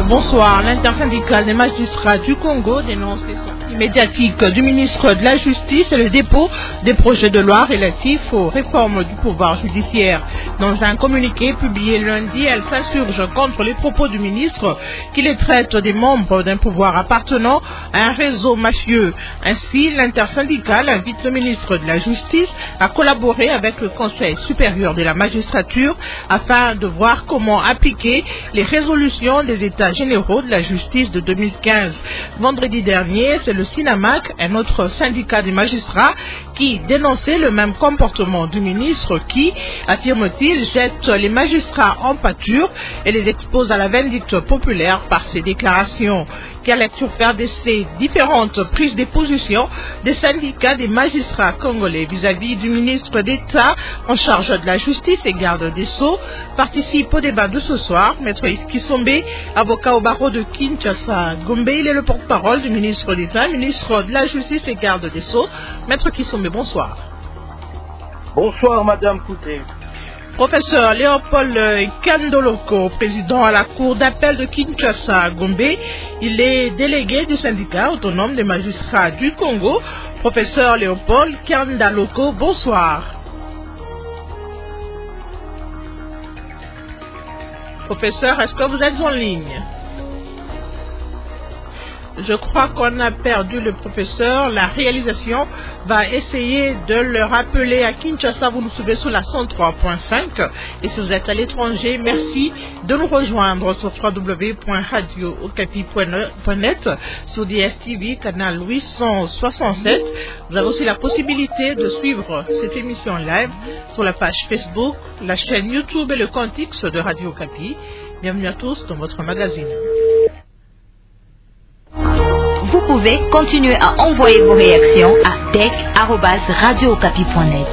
Bonsoir. L'intersyndicale des magistrats du Congo dénonce les sorties médiatiques du ministre de la Justice et le dépôt des projets de loi relatifs aux réformes du pouvoir judiciaire. Dans un communiqué publié lundi, elle s'insurge contre les propos du ministre qui les traite des membres d'un pouvoir appartenant à un réseau mafieux. Ainsi, l'intersyndicale invite le ministre de la Justice à collaborer avec le Conseil supérieur de la magistrature afin de voir comment appliquer les résolutions des États généraux de la justice de 2015. Vendredi dernier, c'est le SINAMAC, un autre syndicat des magistrats, qui dénonçait le même comportement du ministre qui, affirme-t-il, jette les magistrats en pâture et les expose à la vindicte populaire par ses déclarations. Quelle lecture faire de ces différentes prises de position des syndicats des magistrats congolais vis-à-vis du ministre d'État en charge de la justice et garde des Sceaux? Participe au débat de ce soir Maître Kisombe, avocat au barreau de Kinshasa. Gombe, il est le porte-parole du ministre d'État, ministre de la Justice et garde des Sceaux. Maître Kisombe, bonsoir. Bonsoir, Madame Couté. Professeur Léopold Kandoloko, président à la Cour d'appel de Kinshasa, Gombe, il est délégué du syndicat autonome des magistrats du Congo. Professeur Léopold Kandoloko, bonsoir. Professeur, est-ce que vous êtes en ligne? Je crois qu'on a perdu le professeur. La réalisation va essayer de le rappeler à Kinshasa. Vous nous suivez sur la 103.5. Et si vous êtes à l'étranger, merci de nous rejoindre sur www.radiookapi.net, sur DSTV, canal 867. Vous avez aussi la possibilité de suivre cette émission live sur la page Facebook, la chaîne YouTube et le compte X de Radio Okapi. Bienvenue à tous dans votre magazine. Vous pouvez continuer à envoyer vos réactions à tech@radiookapi.net.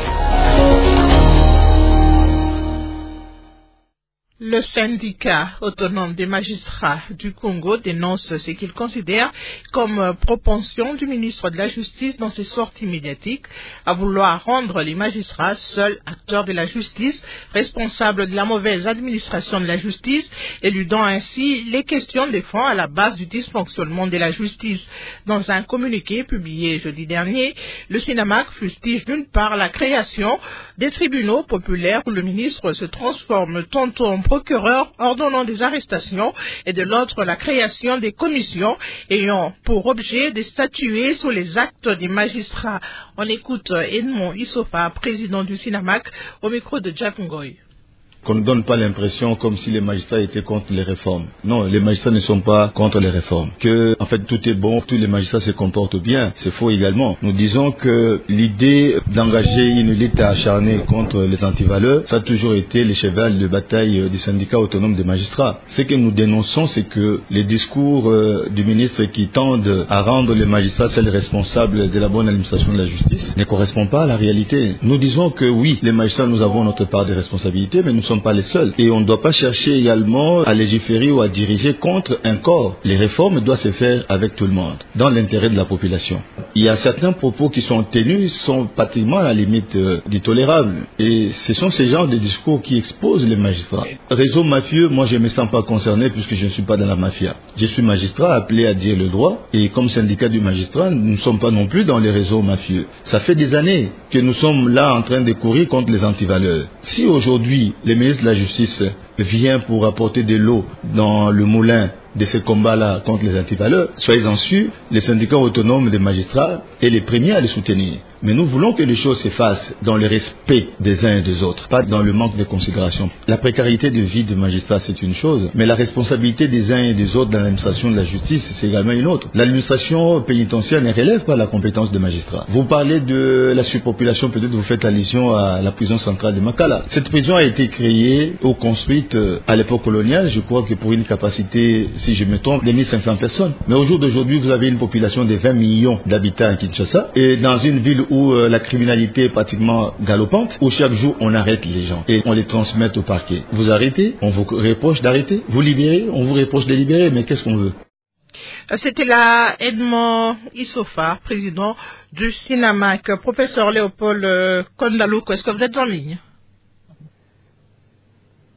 Le syndicat autonome des magistrats du Congo dénonce ce qu'il considère comme propension du ministre de la Justice dans ses sorties médiatiques à vouloir rendre les magistrats seuls acteurs de la justice, responsables de la mauvaise administration de la justice, éludant ainsi les questions des fonds à la base du dysfonctionnement de la justice. Dans un communiqué publié jeudi dernier, le SINAMAC fustige d'une part la création des tribunaux populaires où le ministre se transforme tantôt en procureur ordonnant des arrestations et de l'autre la création des commissions ayant pour objet de statuer sur les actes des magistrats. On écoute Edmond Issofa, président du SINAMAC, au micro de Jeff Ngoy. Qu'on ne donne pas l'impression comme si les magistrats étaient contre les réformes. Non, les magistrats ne sont pas contre les réformes. Que, en fait, tout est bon, tous les magistrats se comportent bien, c'est faux également. Nous disons que l'idée d'engager une lutte acharnée contre les antivaleurs, ça a toujours été le cheval de bataille des syndicats autonomes des magistrats. Ce que nous dénonçons, c'est que les discours du ministre qui tendent à rendre les magistrats seuls responsables de la bonne administration de la justice ne correspondent pas à la réalité. Nous disons que oui, les magistrats, nous avons notre part de responsabilité, mais nous ne sommes pas les seuls. Et on ne doit pas chercher également à légiférer ou à diriger contre un corps. Les réformes doivent se faire avec tout le monde, dans l'intérêt de la population. Il y a certains propos qui sont tenus, sont pratiquement à la limite du tolérable. Et ce sont ces genres de discours qui exposent les magistrats. Réseau mafieux, moi je ne me sens pas concerné puisque je ne suis pas dans la mafia. Je suis magistrat appelé à dire le droit. Et comme syndicat du magistrat, nous ne sommes pas non plus dans les réseaux mafieux. Ça fait des années que nous sommes là en train de courir contre les antivaleurs. Si aujourd'hui, le ministre de la Justice vient pour apporter de l'eau dans le moulin de ce combat-là contre les antivaleurs, soyez-en sûrs, les syndicats autonomes des magistrats est les premiers à les soutenir. Mais nous voulons que les choses se fassent dans le respect des uns et des autres, pas dans le manque de considération. La précarité de vie des magistrats, c'est une chose, mais la responsabilité des uns et des autres dans l'administration de la justice, c'est également une autre. L'administration pénitentiaire ne relève pas la compétence des magistrats. Vous parlez de la surpopulation, peut-être vous faites allusion à la prison centrale de Makala. Cette prison a été créée ou construite à l'époque coloniale, je crois que pour une capacité, si je me trompe, de 1500 personnes. Mais au jour d'aujourd'hui, vous avez une population de 20 millions d'habitants à Kinshasa, et dans une ville où la criminalité est pratiquement galopante, où chaque jour on arrête les gens et on les transmet au parquet. Vous arrêtez, on vous reproche d'arrêter. Vous libérez, on vous reproche de libérer. Mais qu'est-ce qu'on veut? C'était là Edmond Issofa, président du SINAMAC. Professeur Léopold Kandoloko, est-ce que vous êtes en ligne?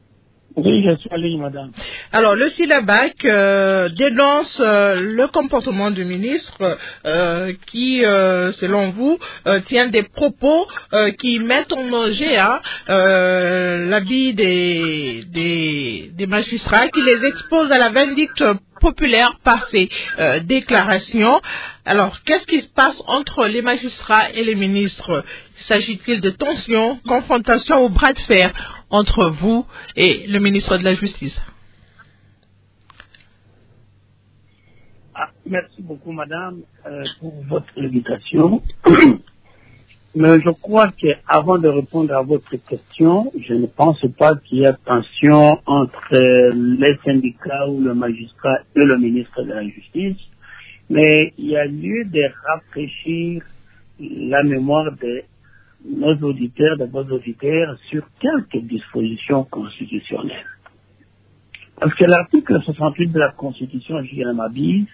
Oui, je suis en ligne, madame. Alors, le SILABAC dénonce le comportement du ministre qui, selon vous, tient des propos qui mettent en danger la vie des magistrats, qui les expose à la vindicte populaire par ces déclarations. Alors, qu'est-ce qui se passe entre les magistrats et les ministres? S'agit-il de tensions, confrontations ou bras de fer entre vous et le ministre de la Justice? Merci beaucoup, madame, pour votre invitation. Mais je crois qu'avant de répondre à votre question, je ne pense pas qu'il y ait tension entre les syndicats ou le magistrat et le ministre de la Justice. Mais il y a lieu de rafraîchir la mémoire de nos auditeurs, de vos auditeurs, sur quelques dispositions constitutionnelles. Parce que l'article 68 de la Constitution, je m'abuse,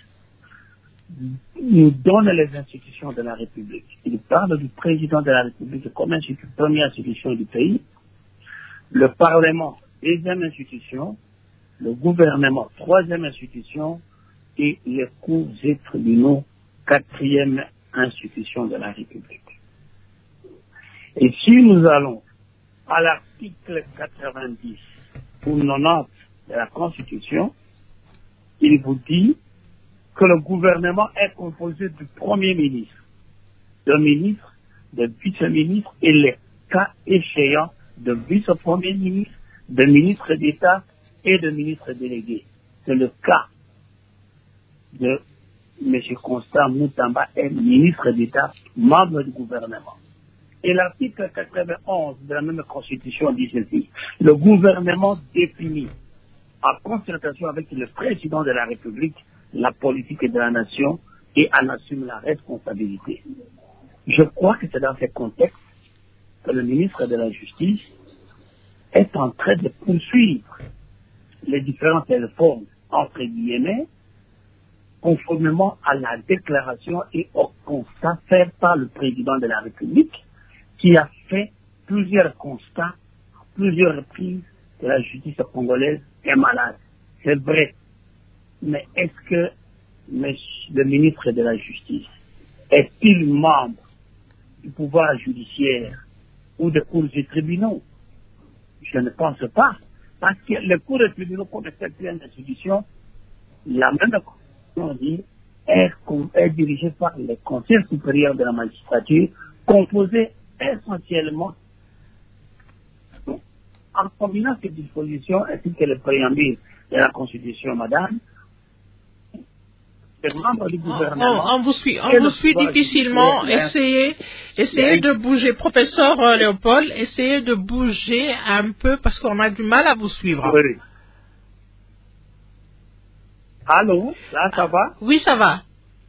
nous donne les institutions de la République. Il parle du président de la République comme première institution du pays, le Parlement, deuxième institution, le gouvernement, troisième institution, et les cours et tribunaux, quatrième institution de la République. Et si nous allons à l'article 90 ou 90 de la Constitution, il vous dit que le gouvernement est composé du Premier ministre, de ministre, de vice-ministre et les cas échéants de vice-premier ministre, de ministre d'État et de ministre délégué. C'est le cas de M. Constant Moutamba, est ministre d'État, membre du gouvernement. Et l'article 91 de la même Constitution dit ceci: le gouvernement définit, en concertation avec le président de la République, la politique de la nation et en assume la responsabilité. Je crois que c'est dans ce contexte que le ministre de la Justice est en train de poursuivre les différentes réformes, entre guillemets, conformément à la déclaration et au constat fait par le président de la République, qui a fait plusieurs constats, plusieurs reprises, que la justice congolaise est malade. C'est vrai. Mais est-ce que le ministre de la Justice est-il membre du pouvoir judiciaire ou des cours et tribunaux? Je ne pense pas. Parce que les cours et tribunaux, comme certaines institutions, la même constitution dit, est dirigée par le Conseil supérieur de la magistrature, composé essentiellement, en combinant ces dispositions ainsi que le préambule de la Constitution, madame, les membres du gouvernement... On vous suit difficilement. Essayez de bouger. Professeur Léopold, essayez de bouger un peu parce qu'on a du mal à vous suivre. Oui. Allô, là, ça va? Oui, ça va.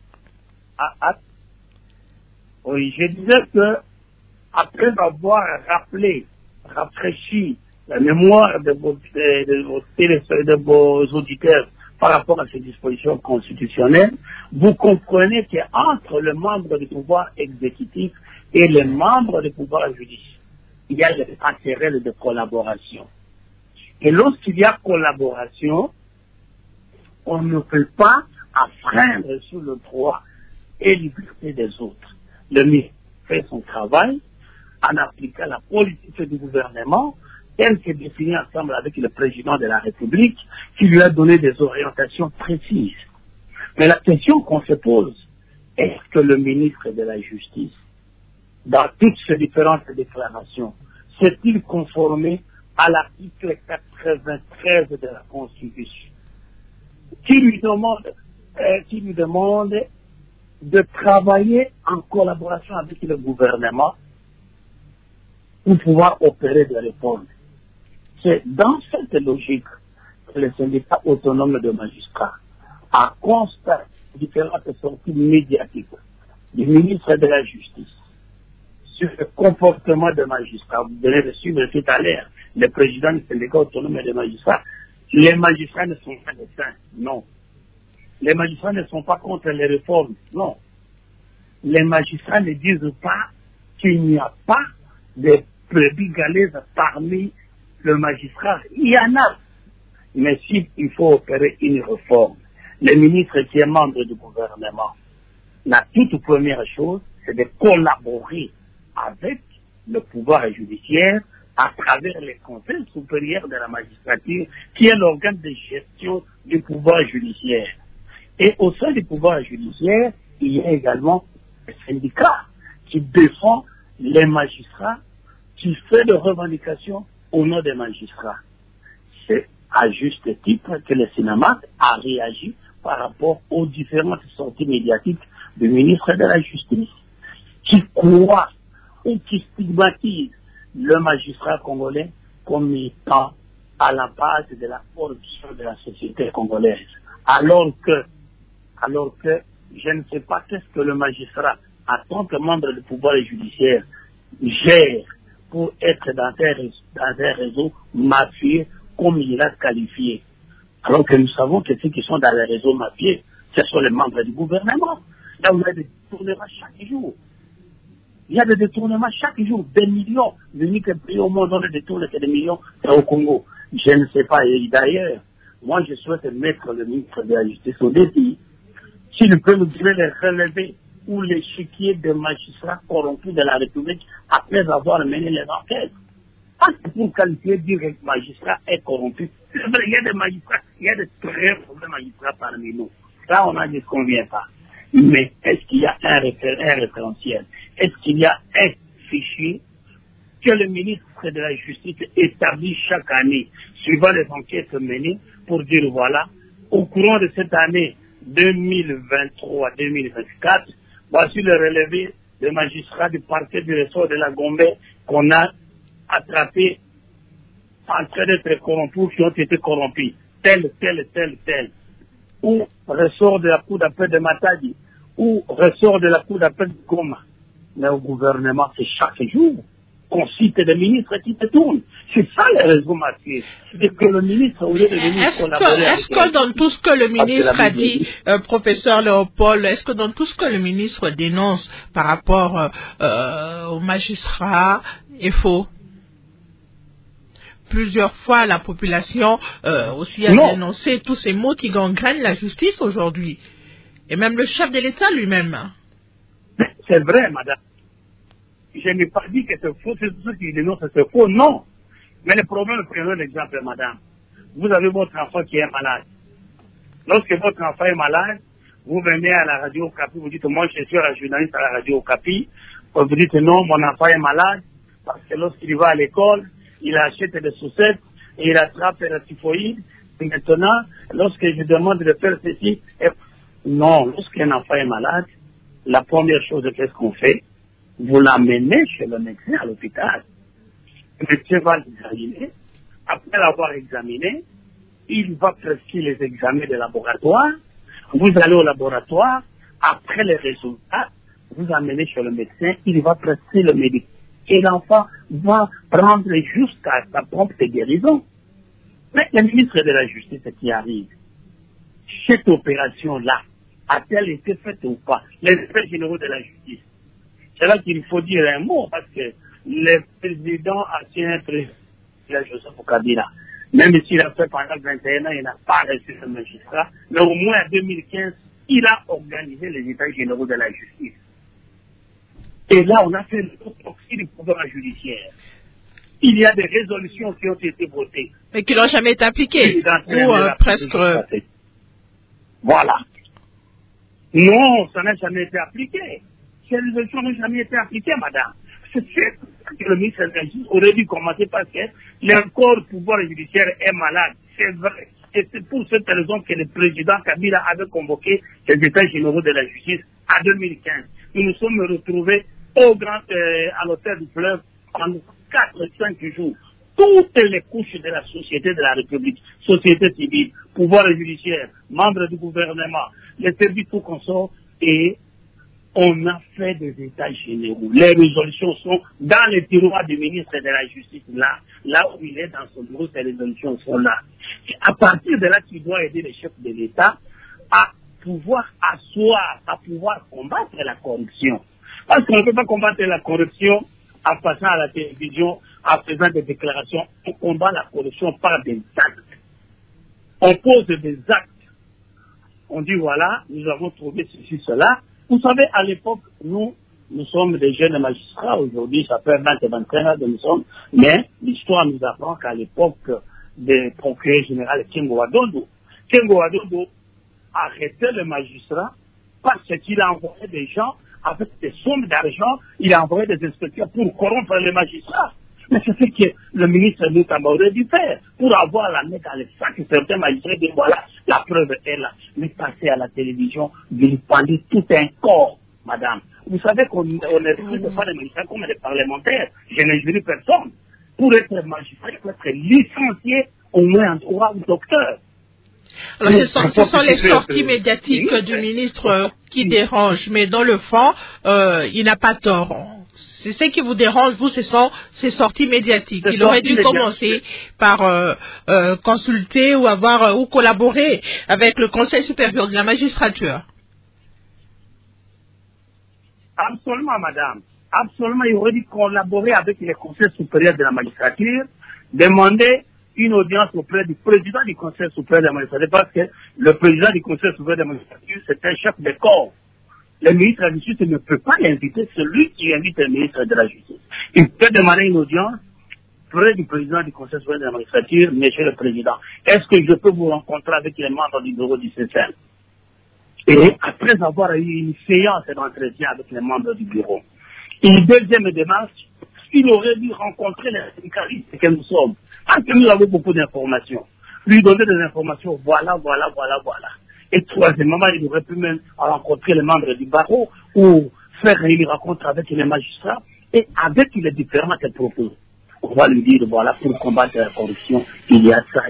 Oui, je disais que après avoir rafraîchi la mémoire de vos auditeurs par rapport à ces dispositions constitutionnelles, vous comprenez qu'entre le membre du pouvoir exécutif et les membres du pouvoir judiciaire, il y a des passerelles de collaboration. Et lorsqu'il y a collaboration, on ne peut pas affreindre sur le droit et liberté des autres. Le ministre fait son travail en appliquant la politique du gouvernement telle que définie ensemble avec le président de la République qui lui a donné des orientations précises. Mais la question qu'on se pose, est-ce que le ministre de la Justice, dans toutes ces différentes déclarations, s'est-il conformé à l'article 93 de la Constitution qui lui demande de travailler en collaboration avec le gouvernement pour pouvoir opérer des réformes. C'est dans cette logique que le syndicat autonome de magistrats a constaté différentes sorties médiatiques du ministre de la Justice sur le comportement des magistrats. Vous venez de suivre tout à l'heure le président du syndicat autonome de magistrats. Les magistrats ne sont pas des saints, non. Les magistrats ne sont pas contre les réformes, non. Les magistrats ne disent pas qu'il n'y a pas de brebis galeuses parmi le magistrat, il y en a. Mais s'il faut opérer une réforme, le ministre qui est membre du gouvernement, la toute première chose, c'est de collaborer avec le pouvoir judiciaire à travers les conseils supérieurs de la magistrature, qui est l'organe de gestion du pouvoir judiciaire. Et au sein du pouvoir judiciaire, il y a également le syndicat qui défend les magistrats, qui fait des revendications au nom des magistrats. C'est à juste titre que le Sénat a réagi par rapport aux différentes sorties médiatiques du ministre de la Justice, qui croit ou qui stigmatise le magistrat congolais comme étant à la base de la corruption de la société congolaise. Alors que je ne sais pas qu'est-ce que le magistrat, en tant que membre du pouvoir judiciaire, gère pour être dans un réseau mafieux comme il a qualifié. Alors que nous savons que ceux qui sont dans les réseaux mafieux, ce sont les membres du gouvernement. Là où il y a des détournements chaque jour. Il y a des détournements chaque jour, des millions. L'unique pays au monde où on détourne des millions, c'est au Congo. Je ne sais pas. Et d'ailleurs, moi je souhaite mettre le ministre de la Justice au défi. S'il peut nous donner les relevés ou l'échiquier des magistrats corrompus de la République après avoir mené les enquêtes. Parce que pour qualifier, dire que le magistrat est corrompu, c'est vrai, il y a des magistrats, il y a des très mauvais magistrats parmi nous. Là, on n'en disconvient pas. Mais est-ce qu'il y a un référentiel? Est-ce qu'il y a un fichier que le ministre de la Justice établit chaque année, suivant les enquêtes menées, pour dire voilà, au courant de cette année 2023-2024, voici le relevé des magistrats du parquet du ressort de la Gombe qu'on a attrapés en train d'être corrompus, qui ont été corrompus, tel. Ou ressort de la cour d'appel de Matadi, ou ressort de la cour d'appel de Goma. Mais au gouvernement, c'est chaque jour qu'on cite des ministres qui se tournent. C'est ça le réseau mafieux. Et que le ministre, au lieu de venir collaborer... Est-ce que dans tout ce que le ministre a dit, professeur Léopold, est-ce que dans tout ce que le ministre dénonce par rapport aux magistrats est faux? Plusieurs fois, la population aussi a dénoncé tous ces mots qui gangrènent la justice aujourd'hui. Et même le chef de l'État lui-même. C'est vrai, madame. Je n'ai pas dit que c'est faux, c'est tout ce qui dénonce, c'est faux, non. Mais le problème, prenons l'exemple, madame. Vous avez votre enfant qui est malade. Lorsque votre enfant est malade, vous venez à la radio Okapi, vous dites, moi je suis un journaliste à la radio Okapi. Vous dites, non, mon enfant est malade, parce que lorsqu'il va à l'école, il achète des chaussettes et il attrape la typhoïde. Et maintenant, lorsque je demande de faire ceci, non, lorsqu'un enfant est malade, la première chose, qu'est-ce qu'on fait? Vous l'amenez chez le médecin à l'hôpital. Le médecin va l'examiner. Après l'avoir examiné, il va prescrire les examens de laboratoire. Vous allez au laboratoire. Après les résultats, vous amenez chez le médecin. Il va prescrire le médicament. Et l'enfant va prendre jusqu'à sa propre guérison. Mais le ministre de la Justice qui arrive, cette opération-là, a-t-elle été faite ou pas? Les experts généraux de la justice. C'est là qu'il faut dire un mot, parce que le président ancien président Joseph Kabila, même s'il a fait pendant 21 ans, il n'a pas reçu ce magistrat, mais au moins en 2015, il a organisé les états généraux de la justice. Et là, on a fait l'autopsie du pouvoir judiciaire. Il y a des résolutions qui ont été votées. Mais qui n'ont jamais été appliquées. Ou presque. Voilà. Non, ça n'a jamais été appliqué. Ces résolutions n'ont jamais été appliquées, madame. C'est sûr que le ministre de la Justice aurait dû commencer parce que le corps pouvoir judiciaire est malade. C'est vrai. Et c'est pour cette raison que le président Kabila avait convoqué les états généraux de la justice en 2015. Nous nous sommes retrouvés à l'hôtel du fleuve en 4-5 jours. Toutes les couches de la société de la République, société civile, pouvoir judiciaire, membres du gouvernement, les services tout consort, et on a fait des états généraux. Les résolutions sont dans les tiroirs du ministre de la Justice, là où il est dans son bureau, ces résolutions sont là. Et à partir de là, tu dois aider les chefs de l'État à pouvoir asseoir, à pouvoir combattre la corruption. Parce qu'on ne peut pas combattre la corruption en passant à la télévision, en faisant des déclarations. On combat la corruption par des actes. On pose des actes. On dit voilà, nous avons trouvé ceci, cela. Vous savez, à l'époque, nous sommes des jeunes magistrats. Aujourd'hui, ça fait 20 et 25 ans que nous sommes. Mais l'histoire nous apprend qu'à l'époque des procureurs généraux Kengo Wadondo arrêtait le magistrat parce qu'il a envoyé des gens avec des sommes d'argent. Il a envoyé des inspecteurs pour corrompre les magistrats. Mais c'est ce que le ministre Moutamba aurait dû faire pour avoir la mettre dans les sacs. Certains magistrats disent voilà, la preuve est là. Mais passer à la télévision, vilipender tout un corps, madame. Vous savez qu'on est recruté de faire des magistrats comme des parlementaires. Je n'ai juré personne. Pour être magistrat, il faut être licencié au moins en droit ou docteur. Alors, ce sont les sorties médiatiques du ministre qui dérangent, mais dans le fond, il n'a pas tort. C'est ce qui vous dérange, vous, ce sont ces sorties médiatiques. Il aurait dû commencer par consulter ou ou collaborer avec le Conseil supérieur de la magistrature. Absolument, madame. Absolument, il aurait dû collaborer avec le Conseil supérieur de la magistrature, demander une audience auprès du président du Conseil supérieur de la magistrature, parce que le président du Conseil supérieur de la magistrature, c'est un chef de corps. Le ministre de la Justice ne peut pas l'inviter, c'est lui qui invite le ministre de la Justice. Il peut demander une audience auprès du président du Conseil supérieur de la magistrature, monsieur le président. Est-ce que je peux vous rencontrer avec les membres du bureau du CCN? Et après avoir eu une séance d'entretien avec les membres du bureau, une deuxième démarche, il aurait dû rencontrer les syndicalistes que nous sommes. Parce que nous avons beaucoup d'informations. Lui donner des informations, voilà. Et troisièmement, il aurait pu même rencontrer les membres du barreau ou faire une rencontre avec les magistrats et avec les différents propos. On va lui dire, voilà, pour combattre la corruption, il y a ça.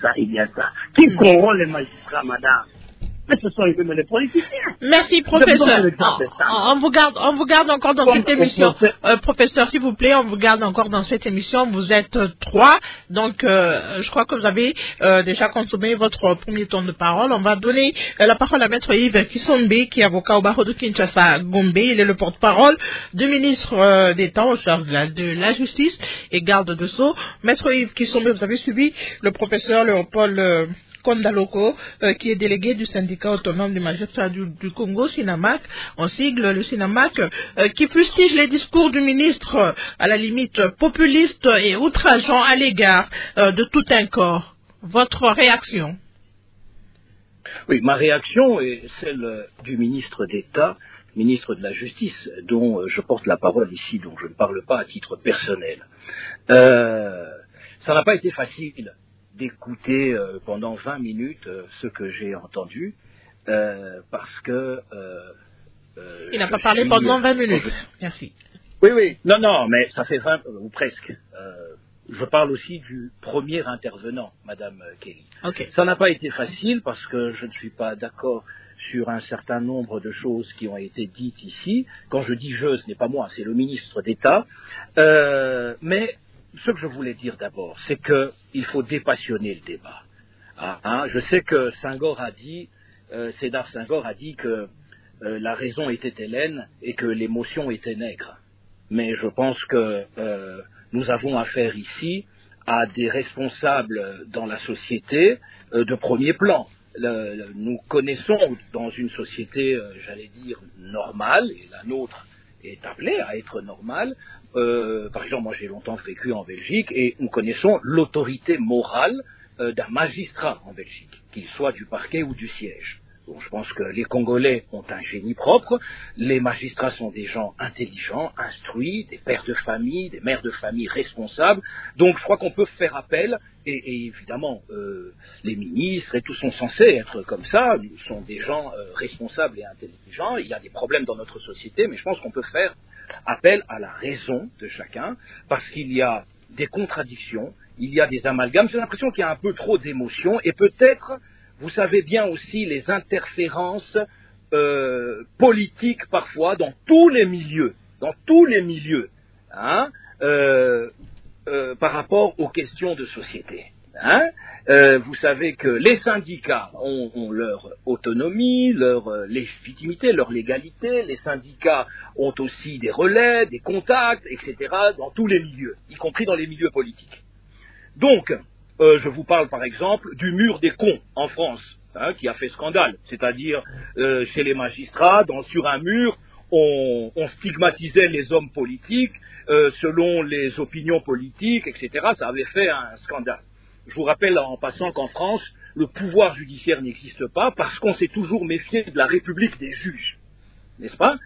Qui corrompt les magistrats, madame? Mais ce sont les politiciens. Merci, professeur. On vous garde encore dans cette émission. Professeur, s'il vous plaît, on vous garde encore dans cette émission. Vous êtes 3. Donc, je crois que vous avez déjà consommé votre premier temps de parole. On va donner la parole à Maître Yves Kisombe, qui est avocat au barreau de Kinshasa Gombe. Il est le porte-parole du ministre d'État en charge de la justice et garde de Sceaux. Maître Yves Kisombe, vous avez suivi le professeur Léopold Kondaloko, qui est délégué du syndicat autonome des magistrats du Congo, SINAMAC, en sigle le SINAMAC, qui fustige les discours du ministre à la limite populiste et outrageant à l'égard de tout un corps. Votre réaction? Oui, ma réaction est celle du ministre d'État, ministre de la Justice, dont je porte la parole ici, dont je ne parle pas à titre personnel. Ça n'a pas été facile d'écouter pendant 20 minutes ce que j'ai entendu, parce que... il n'a pas parlé pendant 20 minutes. Merci. Oui. Non, mais ça fait 20, ou presque. Je parle aussi du premier intervenant, Madame Kelly. Okay. Ça n'a pas été facile parce que je ne suis pas d'accord sur un certain nombre de choses qui ont été dites ici. Quand je dis je, ce n'est pas moi, c'est le ministre d'État. Mais ce que je voulais dire d'abord, c'est qu'il faut dépassionner le débat. Je sais que Sédar Senghor a dit que la raison était hellène et que l'émotion était nègre. Mais je pense que nous avons affaire ici à des responsables dans la société de premier plan. Nous connaissons dans une société, j'allais dire, normale, et la nôtre est appelée à être normale. Par exemple, moi j'ai longtemps vécu en Belgique et nous connaissons l'autorité morale d'un magistrat en Belgique, qu'il soit du parquet ou du siège. Donc, je pense que les Congolais ont un génie propre, les magistrats sont des gens intelligents, instruits, des pères de famille, des mères de famille responsables. Donc je crois qu'on peut faire appel, et évidemment les ministres et tout sont censés être comme ça, sont des gens responsables et intelligents. Il y a des problèmes dans notre société, mais je pense qu'on peut faire appel à la raison de chacun, parce qu'il y a des contradictions, il y a des amalgames. J'ai l'impression qu'il y a un peu trop d'émotions, et peut-être, vous savez bien aussi, les interférences politiques parfois dans tous les milieux, par rapport aux questions de société. Vous savez que les syndicats ont leur autonomie, leur légitimité, leur légalité. Les syndicats ont aussi des relais, des contacts, etc. dans tous les milieux, y compris dans les milieux politiques. Donc, je vous parle par exemple du mur des cons en France, qui a fait scandale. C'est-à-dire, chez les magistrats, sur un mur, on stigmatisait les hommes politiques selon les opinions politiques, etc. Ça avait fait un scandale. Je vous rappelle en passant qu'en France, le pouvoir judiciaire n'existe pas parce qu'on s'est toujours méfié de la République des juges, n'est-ce pas?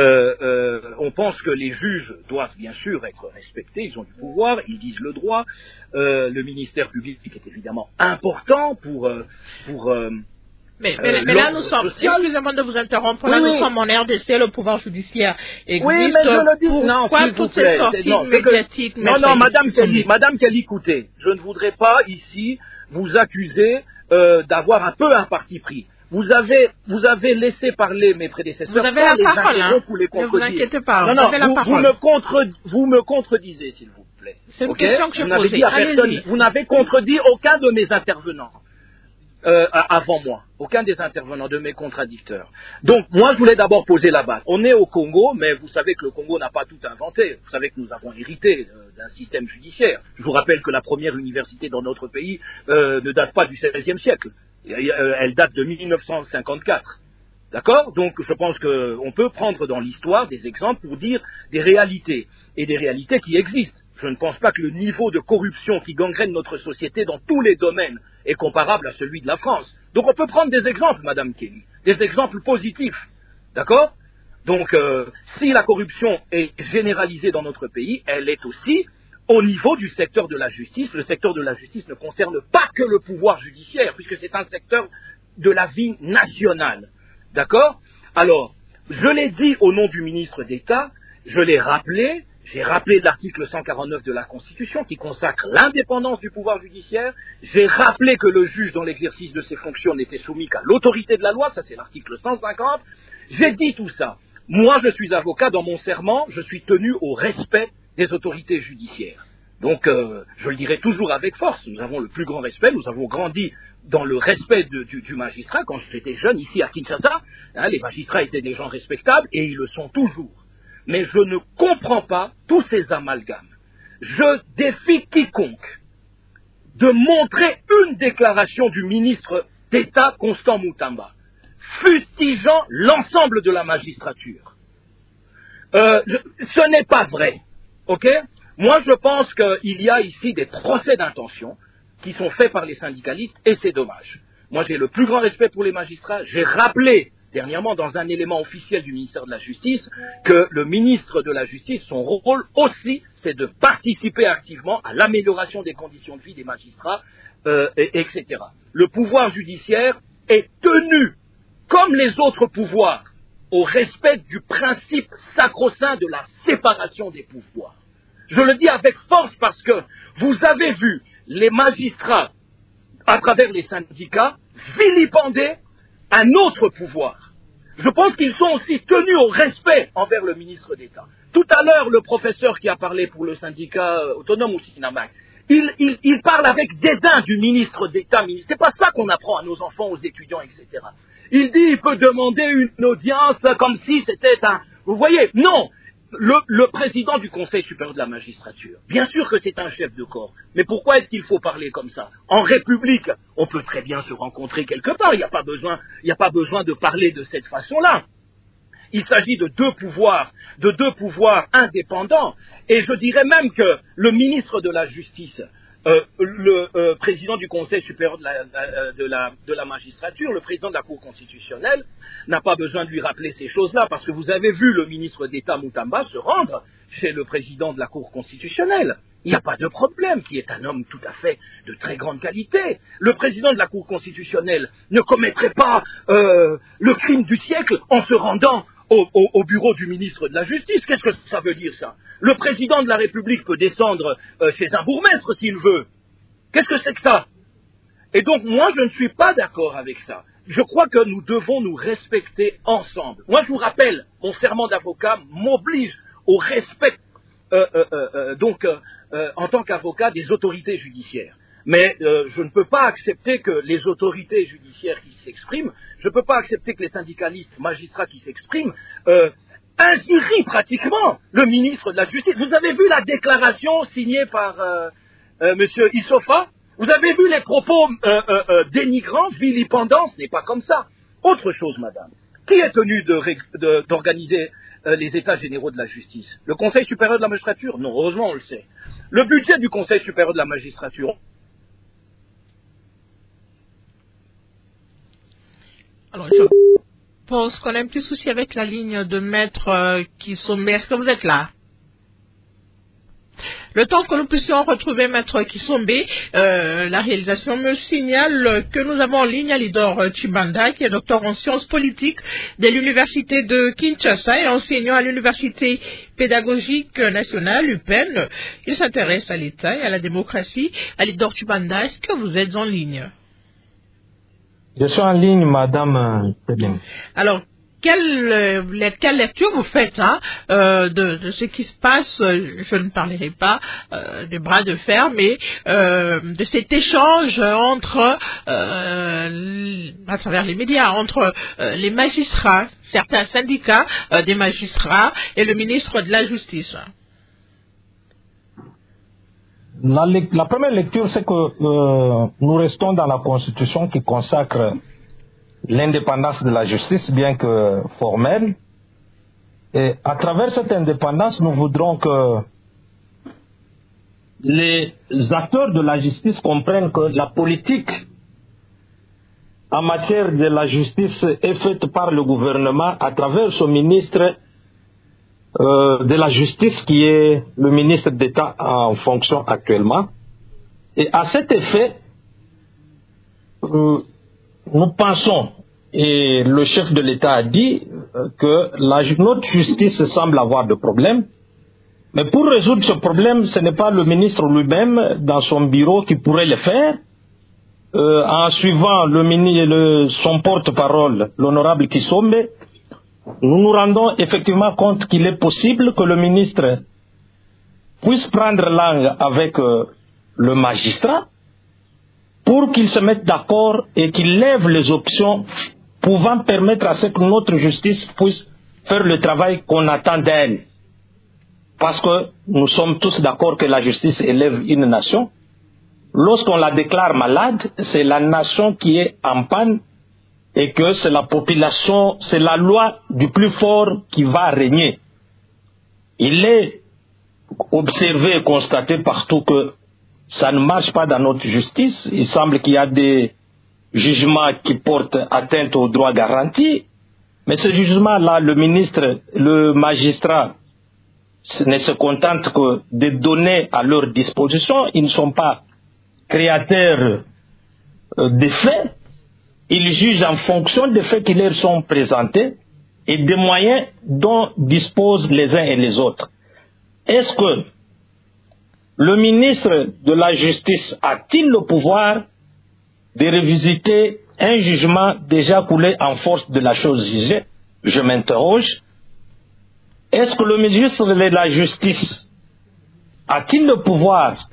On pense que les juges doivent bien sûr être respectés, ils ont du pouvoir, ils disent le droit. Le ministère public est évidemment important pour mais là, nous sommes, excusez-moi de vous interrompre, là, nous sommes en RDC, le pouvoir judiciaire existe. Oui, mais je le dis, pourquoi toutes ces sorties médiatiques? Non, Madame Kelly, écoutez, je ne voudrais pas ici vous accuser d'avoir un peu un parti pris. Vous avez laissé parler mes prédécesseurs. Vous avez la parole, ne vous inquiétez pas. Vous me contredisez, s'il vous plaît. C'est une question que je posais. Allez-y. Vous n'avez contredit aucun de mes intervenants. Avant moi, aucun des intervenants de mes contradicteurs. Donc, moi, je voulais d'abord poser la base. On est au Congo, mais vous savez que le Congo n'a pas tout inventé. Vous savez que nous avons hérité d'un système judiciaire. Je vous rappelle que la première université dans notre pays ne date pas du XVIe siècle. Elle date de 1954. D'accord? Donc, je pense qu'on peut prendre dans l'histoire des exemples pour dire des réalités, et des réalités qui existent. Je ne pense pas que le niveau de corruption qui gangrène notre société dans tous les domaines est comparable à celui de la France. Donc on peut prendre des exemples, Madame Kelly, des exemples positifs. D'accord? Donc si la corruption est généralisée dans notre pays, elle est aussi au niveau du secteur de la justice. Le secteur de la justice ne concerne pas que le pouvoir judiciaire, puisque c'est un secteur de la vie nationale. D'accord? Alors, je l'ai dit au nom du ministre d'État, je l'ai rappelé. J'ai rappelé l'article 149 de la Constitution qui consacre l'indépendance du pouvoir judiciaire. J'ai rappelé que le juge dans l'exercice de ses fonctions n'était soumis qu'à l'autorité de la loi, ça c'est l'article 150. J'ai dit tout ça. Moi je suis avocat, dans mon serment, je suis tenu au respect des autorités judiciaires. Donc je le dirai toujours avec force, nous avons le plus grand respect, nous avons grandi dans le respect du magistrat. Quand j'étais jeune ici à Kinshasa, les magistrats étaient des gens respectables et ils le sont toujours. Mais je ne comprends pas tous ces amalgames. Je défie quiconque de montrer une déclaration du ministre d'État Constant Moutamba, fustigeant l'ensemble de la magistrature. Ce n'est pas vrai, ok? Moi, je pense qu'il y a ici des procès d'intention qui sont faits par les syndicalistes et c'est dommage. Moi, j'ai le plus grand respect pour les magistrats. J'ai rappelé dernièrement, dans un élément officiel du ministère de la Justice, que le ministre de la Justice, son rôle aussi, c'est de participer activement à l'amélioration des conditions de vie des magistrats, etc. Le pouvoir judiciaire est tenu, comme les autres pouvoirs, au respect du principe sacro-saint de la séparation des pouvoirs. Je le dis avec force parce que vous avez vu les magistrats, à travers les syndicats, vilipender un autre pouvoir. Je pense qu'ils sont aussi tenus au respect envers le ministre d'État. Tout à l'heure, le professeur qui a parlé pour le syndicat autonome au Sinamac, il parle avec dédain du ministre d'État. C'est pas ça qu'on apprend à nos enfants, aux étudiants, etc. Il dit il peut demander une audience comme si c'était un... Vous voyez, non. Le président du Conseil supérieur de la magistrature, bien sûr que c'est un chef de corps, mais pourquoi est-ce qu'il faut parler comme ça? En République, on peut très bien se rencontrer quelque part, il n'y a pas besoin de parler de cette façon-là. Il s'agit de deux pouvoirs indépendants, et je dirais même que le ministre de la Justice, le président du Conseil supérieur de la magistrature, le président de la Cour constitutionnelle, n'a pas besoin de lui rappeler ces choses-là, parce que vous avez vu le ministre d'État Moutamba se rendre chez le président de la Cour constitutionnelle. Il n'y a pas de problème, qui est un homme tout à fait de très grande qualité. Le président de la Cour constitutionnelle ne commettrait pas le crime du siècle en se rendant au bureau du ministre de la Justice. Qu'est-ce que ça veut dire, ça? Le président de la République peut descendre chez un bourgmestre s'il veut. Qu'est-ce que c'est que ça? Et donc, moi, je ne suis pas d'accord avec ça. Je crois que nous devons nous respecter ensemble. Moi, je vous rappelle, mon serment d'avocat m'oblige au respect, en tant qu'avocat, des autorités judiciaires. Mais je ne peux pas accepter que les autorités judiciaires qui s'expriment, je ne peux pas accepter que les syndicalistes, magistrats qui s'expriment, injurient pratiquement le ministre de la Justice. Vous avez vu la déclaration signée par M. Issofa? Vous avez vu les propos dénigrants, vilipendants? Ce n'est pas comme ça. Autre chose, madame. Qui est tenu d'organiser les états généraux de la justice? Le Conseil supérieur de la magistrature? Non, heureusement on le sait. Le budget du Conseil supérieur de la magistrature? Alors, je pense qu'on a un petit souci avec la ligne de maître Kisombe. Est-ce que vous êtes là? Le temps que nous puissions retrouver Maître Kisombe, la réalisation me signale que nous avons en ligne Alidor Tshibanda, qui est docteur en sciences politiques de l'université de Kinshasa et enseignant à l'université pédagogique nationale, UPEN. Il s'intéresse à l'État et à la démocratie. Alidor Tshibanda, est-ce que vous êtes en ligne? Je suis en ligne, madame Tebin. Alors, quelle lecture vous faites de ce qui se passe, je ne parlerai pas des bras de fer, mais de cet échange entre, à travers les médias, entre les magistrats, certains syndicats des magistrats et le ministre de la Justice? La première lecture, c'est que nous restons dans la Constitution qui consacre l'indépendance de la justice, bien que formelle. Et à travers cette indépendance, nous voudrons que les acteurs de la justice comprennent que la politique en matière de la justice est faite par le gouvernement à travers son ministre de la justice, qui est le ministre d'État en fonction actuellement. Et à cet effet, nous pensons, et le chef de l'État a dit, que notre justice semble avoir des problèmes. Mais pour résoudre ce problème, ce n'est pas le ministre lui-même, dans son bureau, qui pourrait le faire. En suivant son porte-parole, l'honorable Kisombe, nous nous rendons effectivement compte qu'il est possible que le ministre puisse prendre langue avec le magistrat pour qu'ils se mettent d'accord et qu'ils lèvent les options pouvant permettre à ce que notre justice puisse faire le travail qu'on attend d'elle. Parce que nous sommes tous d'accord que la justice élève une nation. Lorsqu'on la déclare malade, c'est la nation qui est en panne et que c'est la population, c'est la loi du plus fort qui va régner. Il est observé et constaté partout que ça ne marche pas dans notre justice. Il semble qu'il y a des jugements qui portent atteinte aux droits garantis, mais ce jugement-là, le ministre, le magistrat ne se contentent que de donner à leur disposition. Ils ne sont pas créateurs des faits. Ils jugent en fonction des faits qui leur sont présentés et des moyens dont disposent les uns et les autres. Est-ce que le ministre de la Justice a-t-il le pouvoir de revisiter un jugement déjà coulé en force de la chose jugée? Je m'interroge. Est-ce que le ministre de la Justice a-t-il le pouvoir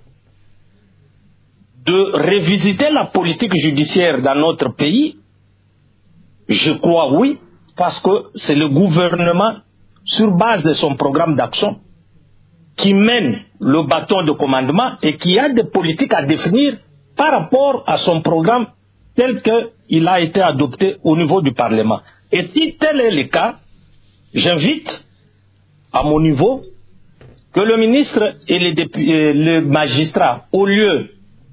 de revisiter la politique judiciaire dans notre pays? Je crois oui, parce que c'est le gouvernement, sur base de son programme d'action, qui mène le bâton de commandement et qui a des politiques à définir par rapport à son programme tel qu'il a été adopté au niveau du Parlement. Et si tel est le cas, j'invite à mon niveau que le ministre et les magistrats, au lieu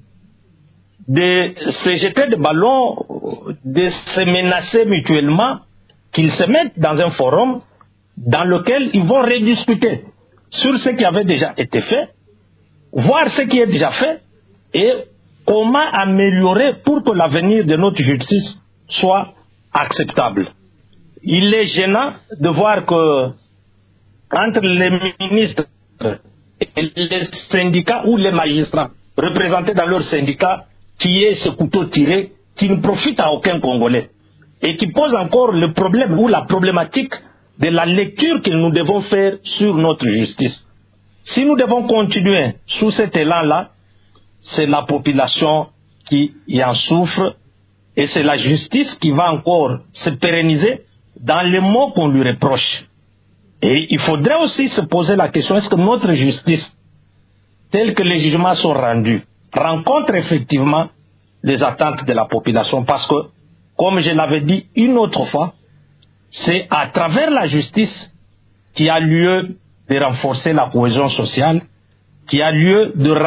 de se jeter des ballons, de se menacer mutuellement, qu'ils se mettent dans un forum dans lequel ils vont rediscuter sur ce qui avait déjà été fait, voir ce qui est déjà fait et comment améliorer pour que l'avenir de notre justice soit acceptable. Il est gênant de voir que entre les ministres et les syndicats ou les magistrats représentés dans leurs syndicats, qui est ce couteau tiré qui ne profite à aucun Congolais et qui pose encore le problème ou la problématique de la lecture que nous devons faire sur notre justice. Si nous devons continuer sous cet élan-là, c'est la population qui en souffre et c'est la justice qui va encore se pérenniser dans les mots qu'on lui reproche. Et il faudrait aussi se poser la question, est-ce que notre justice, telle que les jugements sont rendus, rencontre effectivement les attentes de la population? Parce que, comme je l'avais dit une autre fois, c'est à travers la justice qui a lieu de renforcer la cohésion sociale, qui a lieu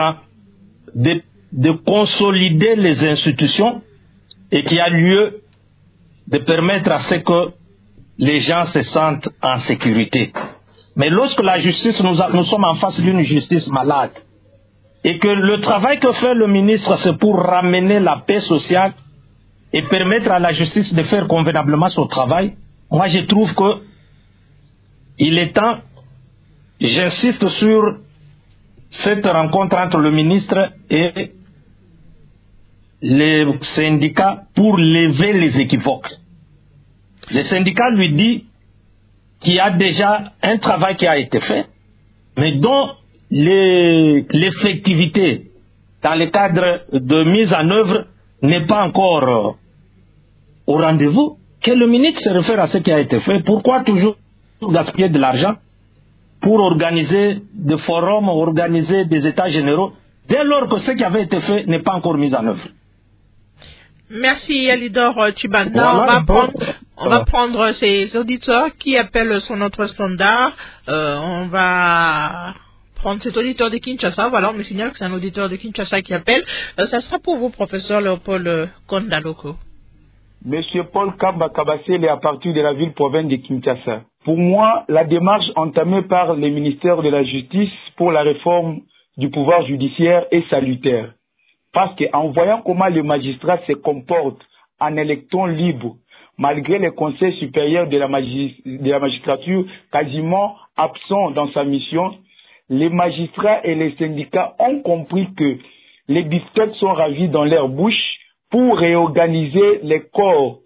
de consolider les institutions et qui a lieu de permettre à ce que les gens se sentent en sécurité. Mais lorsque la justice, nous sommes en face d'une justice malade, et que le travail que fait le ministre, c'est pour ramener la paix sociale et permettre à la justice de faire convenablement son travail, moi je trouve que il est temps, j'insiste sur cette rencontre entre le ministre et les syndicats pour lever les équivoques. Le syndicat lui dit qu'il y a déjà un travail qui a été fait, mais dont l'effectivité dans le cadre de mise en œuvre n'est pas encore au rendez-vous. Que le ministre se réfère à ce qui a été fait. Pourquoi toujours gaspiller de l'argent pour organiser des forums, organiser des états généraux, dès lors que ce qui avait été fait n'est pas encore mis en œuvre? Merci Alidor Tchibanda. Voilà, on va prendre ces auditeurs qui appellent sur notre standard. On va prendre cet auditeur de Kinshasa. Voilà, on me signale que c'est un auditeur de Kinshasa qui appelle. Ça sera pour vous, professeur Léopold Kondaloko. Monsieur Paul Kamba Kabassel est à partir de la ville-province de Kinshasa. Pour moi, la démarche entamée par le ministère de la Justice pour la réforme du pouvoir judiciaire est salutaire. Parce qu'en voyant comment les magistrats se comportent en électons libres, malgré le Conseil supérieur de la magistrature quasiment absent dans sa mission, les magistrats et les syndicats ont compris que les disquettes sont ravis dans leur bouche pour réorganiser leurs corps.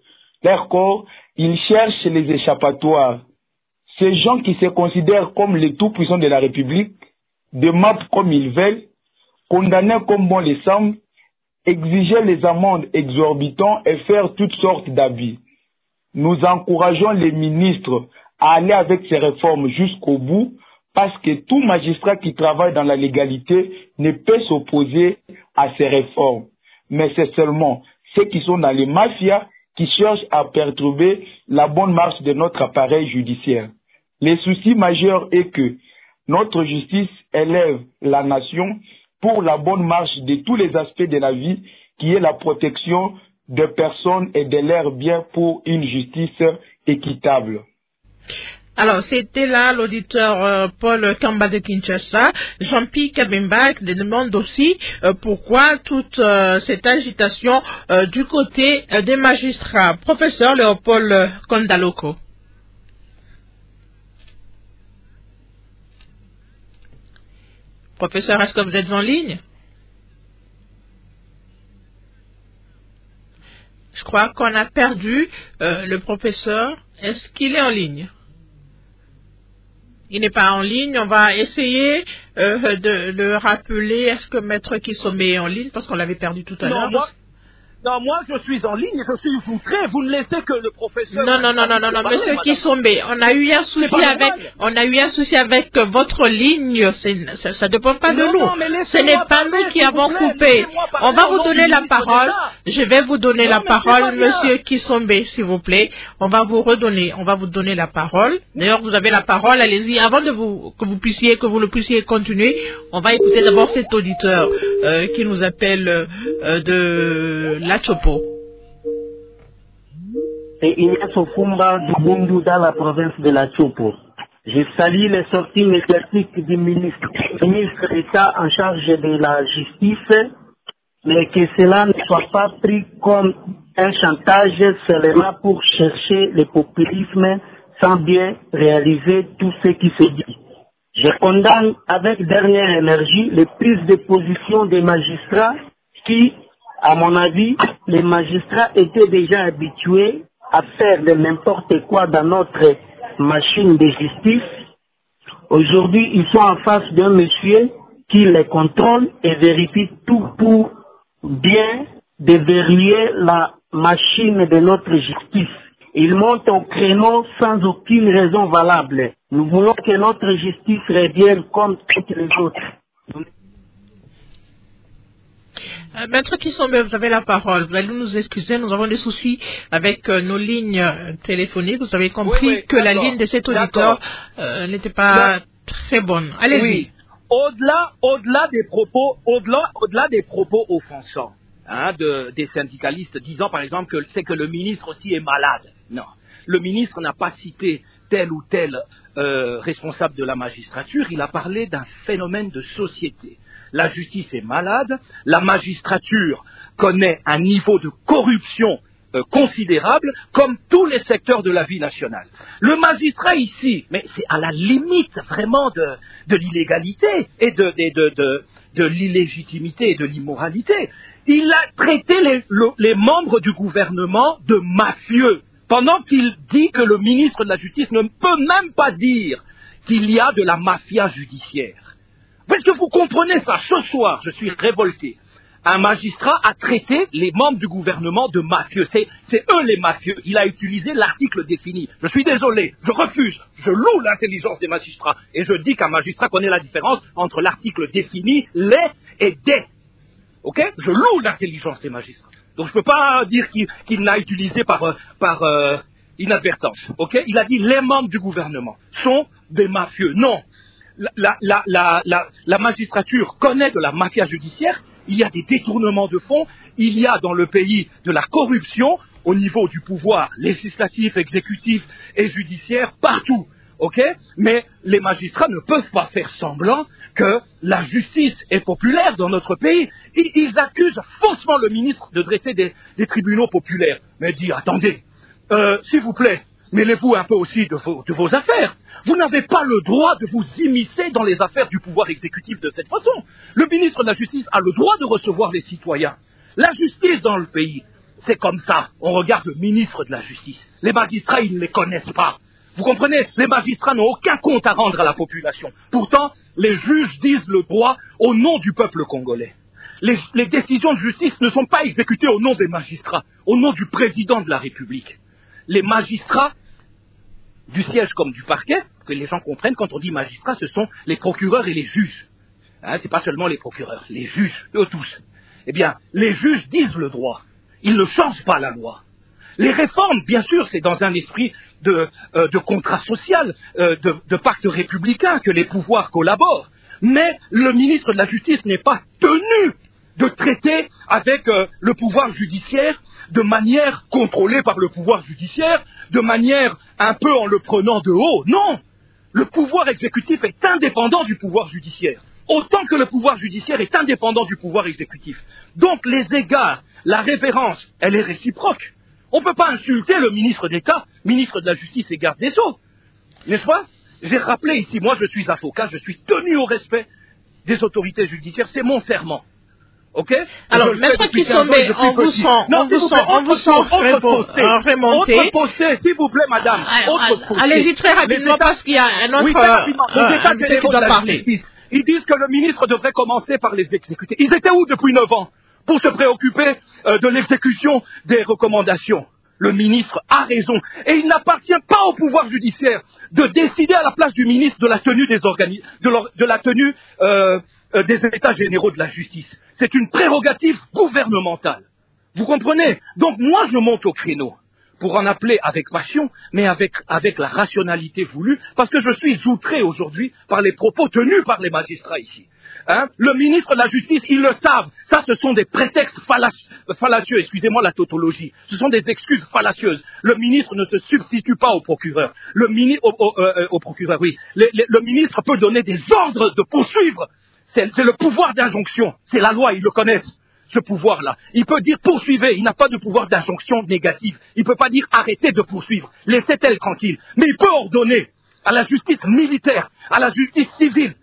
Ils cherchent les échappatoires. Ces gens qui se considèrent comme les tout-puissants de la République, démapent comme ils veulent, condamner comme bon les semble, exiger les amendes exorbitantes et faire toutes sortes d'habits. Nous encourageons les ministres à aller avec ces réformes jusqu'au bout parce que tout magistrat qui travaille dans la légalité ne peut s'opposer à ces réformes. Mais c'est seulement ceux qui sont dans les mafias qui cherchent à perturber la bonne marche de notre appareil judiciaire. Le souci majeur est que notre justice élève la nation pour la bonne marche de tous les aspects de la vie, qui est la protection des personnes et de leurs biens pour une justice équitable. Alors, c'était là l'auditeur Paul Kamba de Kinshasa. Jean-Pierre Kabemba demande aussi pourquoi toute cette agitation du côté des magistrats. Professeur Léopold Kondaloko. Professeur, est-ce que vous êtes en ligne? Je crois qu'on a perdu le professeur. Est-ce qu'il est en ligne? Il n'est pas en ligne. On va essayer de le rappeler. Est-ce que Maître Kisombe est en ligne? Parce qu'on l'avait perdu tout à l'heure. Non, moi je suis en ligne et je suis outré. Vous ne laissez que le professeur. Non, Monsieur Kisombe, on a eu un souci avec votre ligne. Ça ne dépend pas de nous. Ce n'est pas nous qui avons coupé. On va vous donner la parole. Je vais vous donner la parole, Monsieur Kisombe, s'il vous plaît. On va vous donner la parole. D'ailleurs, vous avez la parole. Allez-y. Avant que vous ne puissiez continuer, on va écouter d'abord cet auditeur qui nous appelle de La Chopo. C'est Ignace Fumba du Bundu dans la province de La Chopo. Je salue les sorties médiatiques du ministre d'État en charge de la justice, mais que cela ne soit pas pris comme un chantage seulement pour chercher le populisme sans bien réaliser tout ce qui se dit. Je condamne avec dernière énergie les prises de position des magistrats qui, à mon avis, les magistrats étaient déjà habitués à faire de n'importe quoi dans notre machine de justice. Aujourd'hui, ils sont en face d'un monsieur qui les contrôle et vérifie tout pour bien déverrouiller la machine de notre justice. Ils montent au créneau sans aucune raison valable. Nous voulons que notre justice revienne comme toutes les autres. Maître Kisombe, vous avez la parole. Vous allez nous excuser, nous avons des soucis avec nos lignes téléphoniques. Vous avez compris que la ligne de cet auditeur n'était pas très bonne. Allez-y. Oui. Au-delà des propos offensants, des syndicalistes disant par exemple que c'est que le ministre aussi est malade. Non. Le ministre n'a pas cité tel ou tel responsable de la magistrature, il a parlé d'un phénomène de société. La justice est malade, la magistrature connaît un niveau de corruption considérable, comme tous les secteurs de la vie nationale. Le magistrat ici, mais c'est à la limite vraiment de l'illégalité et de l'illégitimité et de l'immoralité. Il a traité les membres du gouvernement de mafieux, pendant qu'il dit que le ministre de la Justice ne peut même pas dire qu'il y a de la mafia judiciaire. Est-ce que vous comprenez ça? Ce soir, je suis révolté. Un magistrat a traité les membres du gouvernement de mafieux. C'est eux les mafieux. Il a utilisé l'article défini. Je suis désolé, je refuse. Je loue l'intelligence des magistrats. Et je dis qu'un magistrat connaît la différence entre l'article défini, les et des. Ok? Je loue l'intelligence des magistrats. Donc je ne peux pas dire qu'il l'a utilisé par inadvertance. Ok? Il a dit les membres du gouvernement sont des mafieux. Non. La magistrature connaît de la mafia judiciaire. Il y a des détournements de fonds, il y a dans le pays de la corruption au niveau du pouvoir législatif, exécutif et judiciaire, partout. Ok? Mais les magistrats ne peuvent pas faire semblant que la justice est populaire dans notre pays. Ils accusent faussement le ministre de dresser des tribunaux populaires. Mais dit, attendez, s'il vous plaît, mêlez-vous un peu aussi de vos affaires. Vous n'avez pas le droit de vous immiscer dans les affaires du pouvoir exécutif de cette façon. Le ministre de la Justice a le droit de recevoir les citoyens. La justice dans le pays, c'est comme ça. On regarde le ministre de la Justice. Les magistrats, ils ne les connaissent pas. Vous comprenez? Les magistrats n'ont aucun compte à rendre à la population. Pourtant, les juges disent le droit au nom du peuple congolais. Les décisions de justice ne sont pas exécutées au nom des magistrats, au nom du président de la République. Les magistrats du siège comme du parquet, que les gens comprennent, quand on dit magistrats, ce sont les procureurs et les juges. C'est pas seulement les procureurs, les juges, eux tous. Eh bien, les juges disent le droit. Ils ne changent pas la loi. Les réformes, bien sûr, c'est dans un esprit de contrat social, de pacte républicain que les pouvoirs collaborent. Mais le ministre de la Justice n'est pas tenu de traiter avec le pouvoir judiciaire de manière contrôlée par le pouvoir judiciaire, de manière un peu en le prenant de haut. Non! Le pouvoir exécutif est indépendant du pouvoir judiciaire, autant que le pouvoir judiciaire est indépendant du pouvoir exécutif. Donc les égards, la révérence, elle est réciproque. On ne peut pas insulter le ministre d'État, ministre de la Justice et garde des Sceaux. N'est-ce pas? J'ai rappelé ici, moi je suis avocat, je suis tenu au respect des autorités judiciaires, c'est mon serment. Ok? Alors, Maître Kisombe, on vous sent remonté. Autre posté, s'il vous plaît, madame. Allez-y très rapidement parce qu'il y a un autre invité qui doit parler. Ils disent que le ministre devrait commencer par les exécuter. Ils étaient où depuis 9 ans pour se préoccuper de l'exécution des recommandations? Le ministre a raison. Et il n'appartient pas au pouvoir judiciaire de décider à la place du ministre de la tenue des états généraux de la justice. C'est une prérogative gouvernementale. Vous comprenez? Donc moi je monte au créneau pour en appeler avec passion, mais avec la rationalité voulue, parce que je suis outré aujourd'hui par les propos tenus par les magistrats ici. Le ministre de la Justice, ils le savent. Ça, ce sont des prétextes fallacieux. Excusez-moi la tautologie. Ce sont des excuses fallacieuses. Le ministre ne se substitue pas au procureur. Au procureur, oui. Le ministre peut donner des ordres de poursuivre. C'est le pouvoir d'injonction. C'est la loi, ils le connaissent, ce pouvoir-là. Il peut dire poursuivez. Il n'a pas de pouvoir d'injonction négative. Il ne peut pas dire arrêtez de poursuivre. Laissez-elle tranquille. Mais il peut ordonner à la justice militaire, à la justice civile,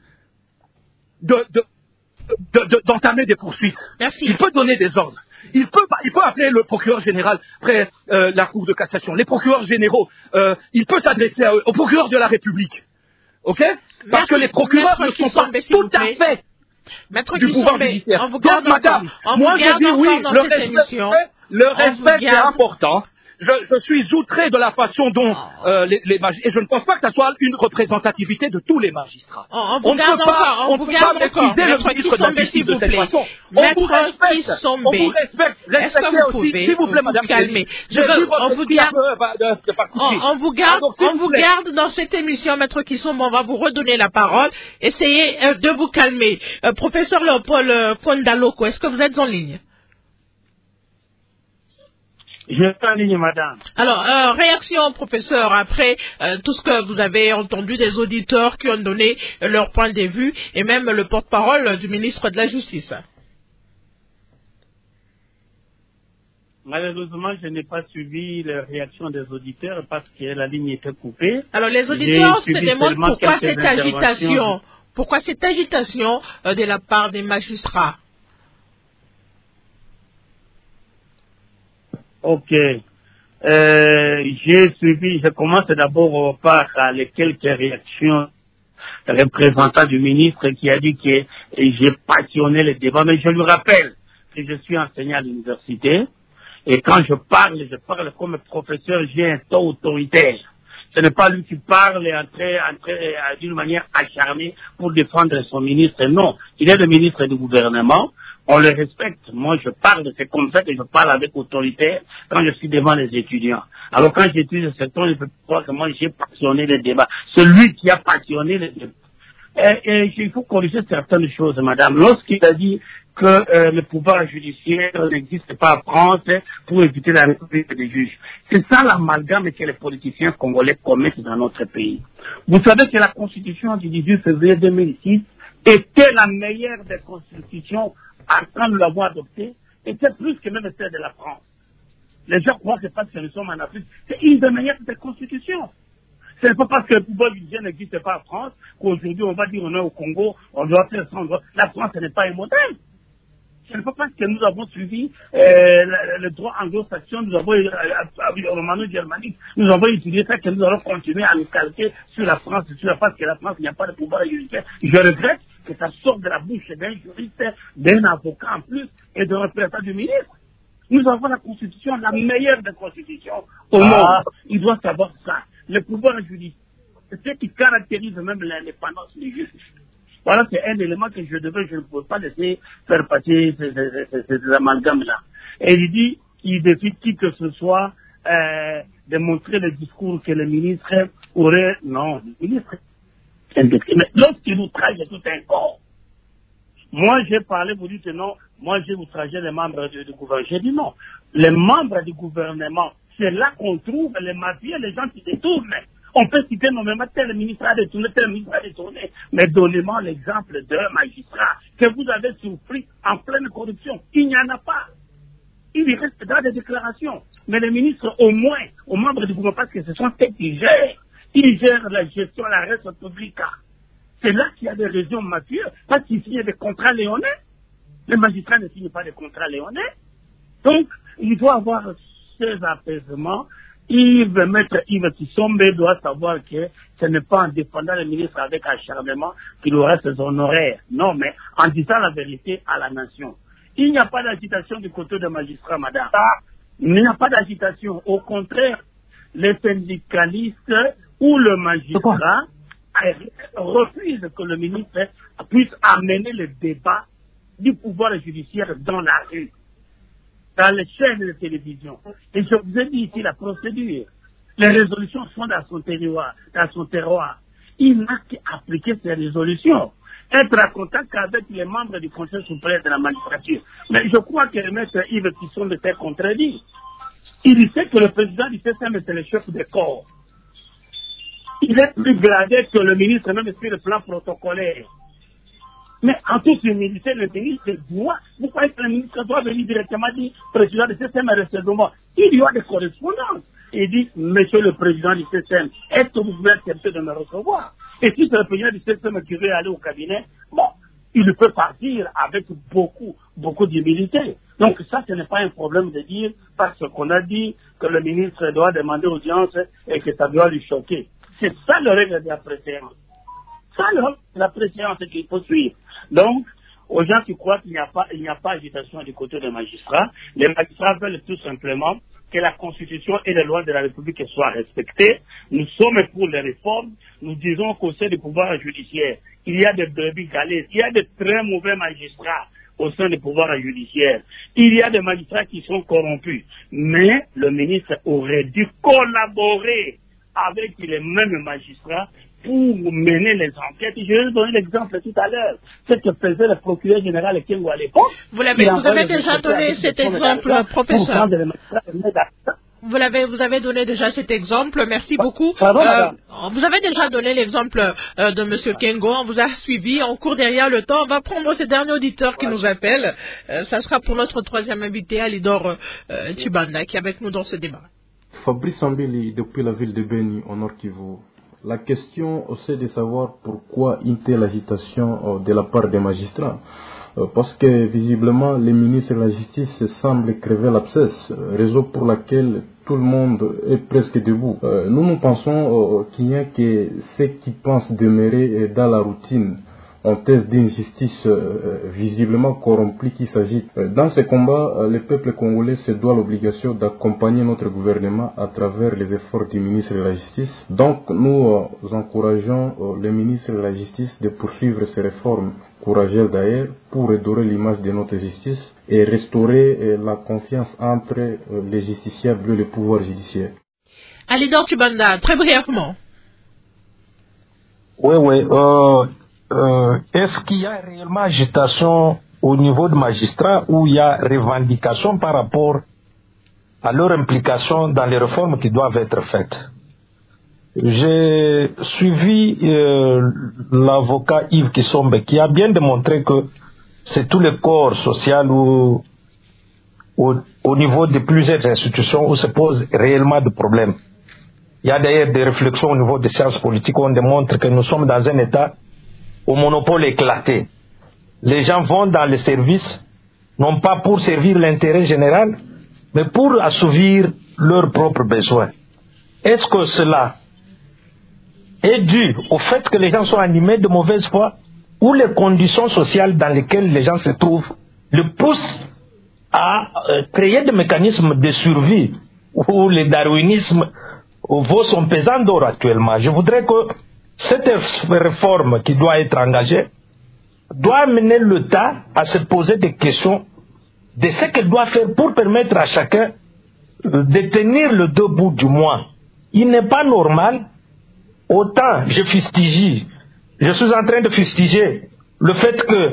d'entamer des poursuites. Merci. Il peut donner des ordres. Il peut appeler le procureur général après la Cour de cassation. Les procureurs généraux, il peut s'adresser au procureur de la République. Ok? Parce que les procureurs ne sont pas tout à fait Maître du pouvoir judiciaire. on vous garde donc, madame, moi je dis oui, le respect c'est important. Je suis outré de la façon dont les magistrats, et je ne pense pas que ça soit une représentativité de tous les magistrats. On ne peut pas mépriser le ministre de la Justice de cette façon. On vous respecte, respectez aussi, s'il vous plaît, madame. On vous garde dans cette émission, Maître Kisombe, on va vous redonner la parole. Essayez de vous calmer. Professeur Léopold Pondaloko, est-ce que vous êtes en ligne? Je suis en ligne, madame. Alors, réaction, professeur, après tout ce que vous avez entendu des auditeurs qui ont donné leur point de vue, et même le porte-parole du ministre de la Justice. Malheureusement, je n'ai pas suivi les réactions des auditeurs parce que la ligne était coupée. Alors, les auditeurs se demandent pourquoi cette agitation de la part des magistrats. Ok. J'ai suivi, je commence d'abord par les quelques réactions des représentants du ministre qui a dit que j'ai passionné le débat, mais je lui rappelle que je suis enseignant à l'université et quand je parle comme professeur, j'ai un ton autoritaire. Ce n'est pas lui qui parle et entrer d'une manière acharnée pour défendre son ministre. Non, il est le ministre du gouvernement. On le respecte. Moi, je parle, c'est comme ça que je parle avec autorité quand je suis devant les étudiants. Alors, quand j'étudie ce ton, il faut croire que moi, j'ai passionné le débat. Celui qui a passionné le débat. Et il faut corriger certaines choses, madame. Lorsqu'il a dit que le pouvoir judiciaire n'existe pas en France pour éviter la république des juges. C'est ça l'amalgame que les politiciens congolais commettent dans notre pays. Vous savez que la constitution du 18 février 2006 était la meilleure des constitutions quand nous l'avons adoptée, était plus que même celle de la France. Les gens croient que c'est parce que nous sommes en Afrique. C'est une des meilleures des constitutions. Ce n'est pas parce que le pouvoir judiciaire n'existe pas en France qu'aujourd'hui on va dire on est au Congo, on doit faire ça, la France n'est pas un modèle. Ce n'est pas parce que nous avons suivi le droit anglo-saxon, nous avons romano-germanique, nous avons étudié ça que nous allons continuer à nous calquer sur la France, parce que la France il n'y a pas de pouvoir judiciaire. Je regrette que ça sorte de la bouche d'un juriste, d'un avocat en plus et d'un représentant du ministre. Nous avons la constitution, la meilleure des constitutions au monde. Il doit savoir ça. Le pouvoir judiciaire, c'est ce qui caractérise même l'indépendance du juge. Voilà, c'est un élément que je ne pouvais pas laisser faire passer ces amalgames-là. Et il dit qu'il défie qui que ce soit de montrer le discours que le ministre aurait. Non, le ministre. Mais lorsqu'il outrage tout un corps, moi j'ai parlé, vous dites non, moi j'ai outragé les membres du gouvernement. J'ai dit non. Les membres du gouvernement, c'est là qu'on trouve les mafieux, les gens qui détournent. On peut citer nommément tel ministre a détourné, tel ministre a détourné. Mais donnez-moi l'exemple d'un magistrat que vous avez surpris en pleine corruption. Il n'y en a pas. Il reste dans des déclarations. Mais les ministres, au moins, aux membres du gouvernement, parce que ce sont ceux qui gèrent. Ils gèrent la gestion, la reste publique. C'est là qu'il y a des régions mafieuses, parce qu'ils signent des contrats léonais. Les magistrats ne signent pas des contrats léonais. Donc, il doit avoir ces apaisements. Maître Yves Kisombe doit savoir que ce n'est pas en défendant le ministre avec acharnement qu'il aurait ses honoraires. Non, mais en disant la vérité à la nation. Il n'y a pas d'agitation du côté des magistrats, madame. Il n'y a pas d'agitation. Au contraire, les syndicalistes ou le magistrat refusent que le ministre puisse amener le débat du pouvoir judiciaire dans la rue, dans les chaînes de télévision. Et je vous ai dit ici la procédure. Les résolutions sont dans son terroir. Il n'a qu'à appliquer ces résolutions. Être en contact avec les membres du Conseil suprême de la magistrature. Mais je crois que le maître Yves Kisombe était contredit. Il sait que le président du CSM c'est le chef des corps. Il est plus gradé que le ministre, même sur le plan protocolaire. Mais en toute humilité, le ministre doit, vous croyez que le ministre doit venir directement dire, président du système recevement. Il y a des correspondances. Il dit, monsieur le président du système, est-ce que vous pouvez accepter de me recevoir? Et si c'est le président du système qui veut aller au cabinet, bon, il peut partir avec beaucoup d'humilité. Donc ça, ce n'est pas un problème de dire, parce qu'on a dit que le ministre doit demander audience et que ça doit lui choquer. C'est ça le règle de la préséance. Ça, la préséance qu'il faut suivre. Donc, aux gens qui croient qu'il n'y a pas agitation du côté des magistrats. Les magistrats veulent tout simplement que la Constitution et les lois de la République soient respectées. Nous sommes pour les réformes. Nous disons qu'au sein du pouvoir judiciaire, il y a des brebis galeuses, il y a de très mauvais magistrats au sein du pouvoir judiciaire. Il y a des magistrats qui sont corrompus. Mais le ministre aurait dû collaborer avec les mêmes magistrats pour mener les enquêtes. Je vais vous donner l'exemple tout à l'heure. Ce que faisait le procureur général Kengo à l'époque. Vous avez déjà donné cet exemple, professeur. Vous avez donné déjà cet exemple. Merci beaucoup. Vous avez déjà donné l'exemple de M. Kengo. On vous a suivi. On court derrière le temps. On va prendre ce dernier auditeur qui nous appelle. Ça sera pour notre troisième invité, Alidor Tshibanda, qui est avec nous dans ce débat. Fabrice Ambili, depuis la ville de Beni, au Nord Kivu. La question, c'est de savoir pourquoi une telle agitation de la part des magistrats. Parce que visiblement, les ministres de la Justice semblent crever l'abcès, raison pour laquelle tout le monde est presque debout. Nous pensons qu'il n'y a que ceux qui pensent demeurer dans la routine en thèse d'injustice visiblement corrompue qui s'agite. Dans ce combat, le peuple congolais se doit l'obligation d'accompagner notre gouvernement à travers les efforts du ministre de la Justice. Donc nous encourageons le ministre de la Justice de poursuivre ces réformes courageuses d'ailleurs pour redorer l'image de notre justice et restaurer la confiance entre les justiciables et le pouvoir judiciaire. Alidor Tshibanda, très brièvement. Oui. Est-ce qu'il y a réellement agitation au niveau des magistrats ou il y a revendication par rapport à leur implication dans les réformes qui doivent être faites? J'ai suivi l'avocat Yves Kisombe qui a bien démontré que c'est tout le corps social ou au niveau de plusieurs institutions où se posent réellement des problèmes. Il y a d'ailleurs des réflexions au niveau des sciences politiques où on démontre que nous sommes dans un état au monopole éclaté. Les gens vont dans les services, non pas pour servir l'intérêt général, mais pour assouvir leurs propres besoins. Est-ce que cela est dû au fait que les gens sont animés de mauvaise foi ou les conditions sociales dans lesquelles les gens se trouvent le poussent à créer des mécanismes de survie où le darwinisme vaut son pesant d'or actuellement? Je voudrais que cette réforme qui doit être engagée doit amener l'État à se poser des questions de ce qu'elle doit faire pour permettre à chacun de tenir le deux bouts du mois. Il n'est pas normal, autant je suis en train de fustiger le fait que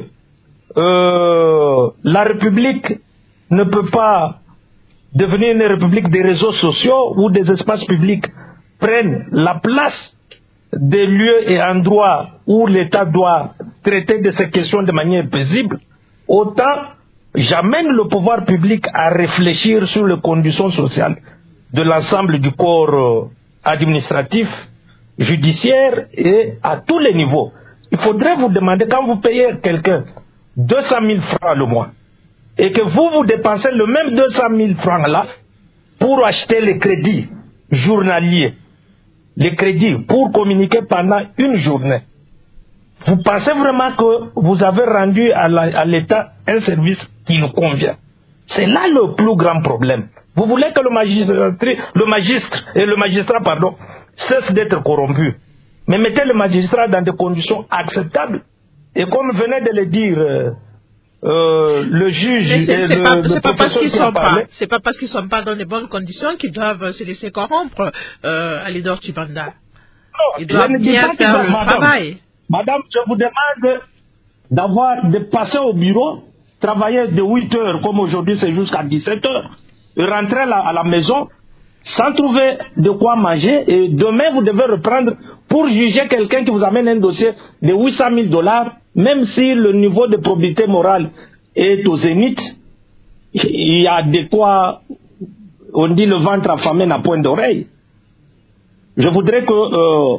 la République ne peut pas devenir une République des réseaux sociaux où des espaces publics prennent la place des lieux et endroits où l'État doit traiter de ces questions de manière paisible, autant j'amène le pouvoir public à réfléchir sur les conditions sociales de l'ensemble du corps administratif, judiciaire et à tous les niveaux. Il faudrait vous demander, quand vous payez quelqu'un 200 000 francs le mois, et que vous dépensez le même 200 000 francs là pour acheter les crédits journaliers, les crédits pour communiquer pendant une journée. Vous pensez vraiment que vous avez rendu à l'État un service qui nous convient? C'est là le plus grand problème. Vous voulez que le magistrat cesse d'être corrompu. Mais mettez le magistrat dans des conditions acceptables. Et comme venait de le dire le juge, c'est pas parce qu'ils sont pas dans de bonnes conditions qu'ils doivent se laisser corrompre, Alidor Tshibanda. Ils doivent bien faire le travail. Madame, je vous demande de passer au bureau, travailler de 8 heures, comme aujourd'hui c'est jusqu'à 17 heures, et rentrer à la maison sans trouver de quoi manger, et demain vous devez reprendre pour juger quelqu'un qui vous amène un dossier de 800 000 $, même si le niveau de probité morale est au zénith. Il y a de quoi, on dit le ventre affamé n'a point d'oreille. Je voudrais que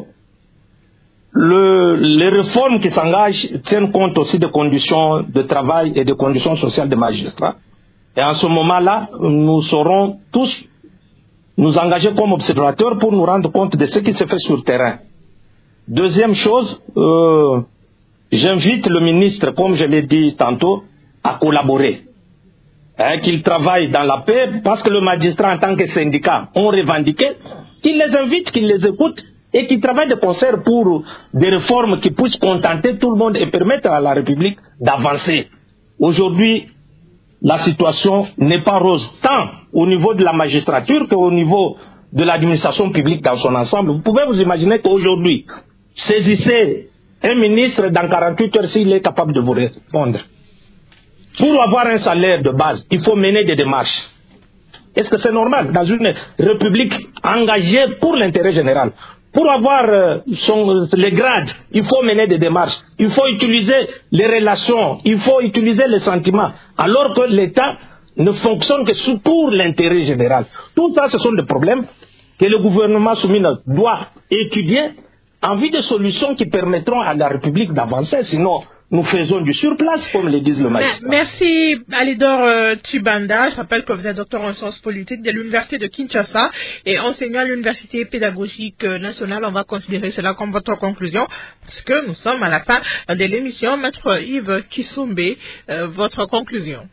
les réformes qui s'engagent tiennent compte aussi des conditions de travail et des conditions sociales des magistrats. Et en ce moment-là, nous saurons tous nous engager comme observateurs pour nous rendre compte de ce qui se fait sur le terrain. Deuxième chose, j'invite le ministre, comme je l'ai dit tantôt, à collaborer. Qu'il travaille dans la paix, parce que le magistrat en tant que syndicat ont revendiqué, qu'il les invite, qu'il les écoute et qu'il travaille de concert pour des réformes qui puissent contenter tout le monde et permettre à la République d'avancer. Aujourd'hui, la situation n'est pas rose, tant au niveau de la magistrature qu'au niveau de l'administration publique dans son ensemble. Vous pouvez vous imaginer qu'aujourd'hui, saisissez un ministre dans 48 heures s'il est capable de vous répondre. Pour avoir un salaire de base, il faut mener des démarches. Est-ce que c'est normal dans une république engagée pour l'intérêt général? Pour avoir les grades, il faut mener des démarches. Il faut utiliser les relations, il faut utiliser les sentiments. Alors que l'État ne fonctionne que pour l'intérêt général. Tout ça, ce sont des problèmes que le gouvernement souverain doit étudier en vue de solutions qui permettront à la République d'avancer. Sinon, nous faisons du surplace, comme le disent le magistrat. Merci, Alidor Tchibanda. Je rappelle que vous êtes docteur en sciences politiques de l'Université de Kinshasa et enseignant à l'Université pédagogique nationale. On va considérer cela comme votre conclusion, parce que nous sommes à la fin de l'émission. Maître Yves Kisombe, votre conclusion.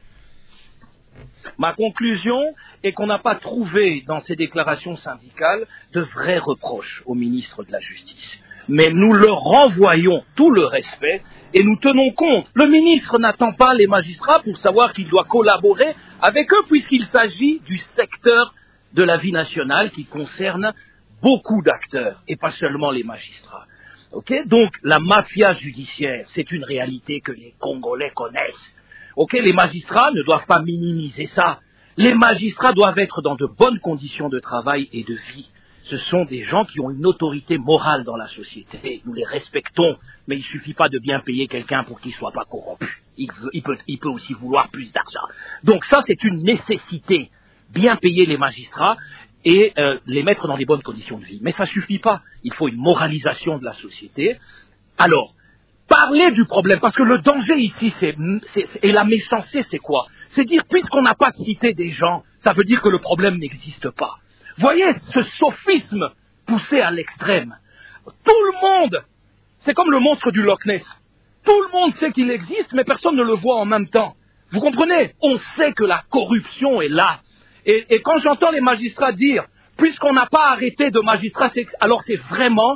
Ma conclusion est qu'on n'a pas trouvé dans ces déclarations syndicales de vrais reproches au ministre de la Justice. Mais nous leur renvoyons tout le respect et nous tenons compte. Le ministre n'attend pas les magistrats pour savoir qu'il doit collaborer avec eux, puisqu'il s'agit du secteur de la vie nationale qui concerne beaucoup d'acteurs et pas seulement les magistrats. Okay? Donc la mafia judiciaire, c'est une réalité que les Congolais connaissent. Okay? Les magistrats ne doivent pas minimiser ça. Les magistrats doivent être dans de bonnes conditions de travail et de vie. Ce sont des gens qui ont une autorité morale dans la société. Nous les respectons, mais il ne suffit pas de bien payer quelqu'un pour qu'il ne soit pas corrompu. Il peut aussi vouloir plus d'argent. Donc ça, c'est une nécessité. Bien payer les magistrats et les mettre dans des bonnes conditions de vie. Mais ça ne suffit pas. Il faut une moralisation de la société. Alors, parler du problème, parce que le danger ici, et la méchanceté, c'est quoi? C'est dire, puisqu'on n'a pas cité des gens, ça veut dire que le problème n'existe pas. Voyez ce sophisme poussé à l'extrême. Tout le monde, c'est comme le monstre du Loch Ness. Tout le monde sait qu'il existe, mais personne ne le voit en même temps. Vous comprenez? On sait que la corruption est là. Et quand j'entends les magistrats dire, puisqu'on n'a pas arrêté de magistrats, alors c'est vraiment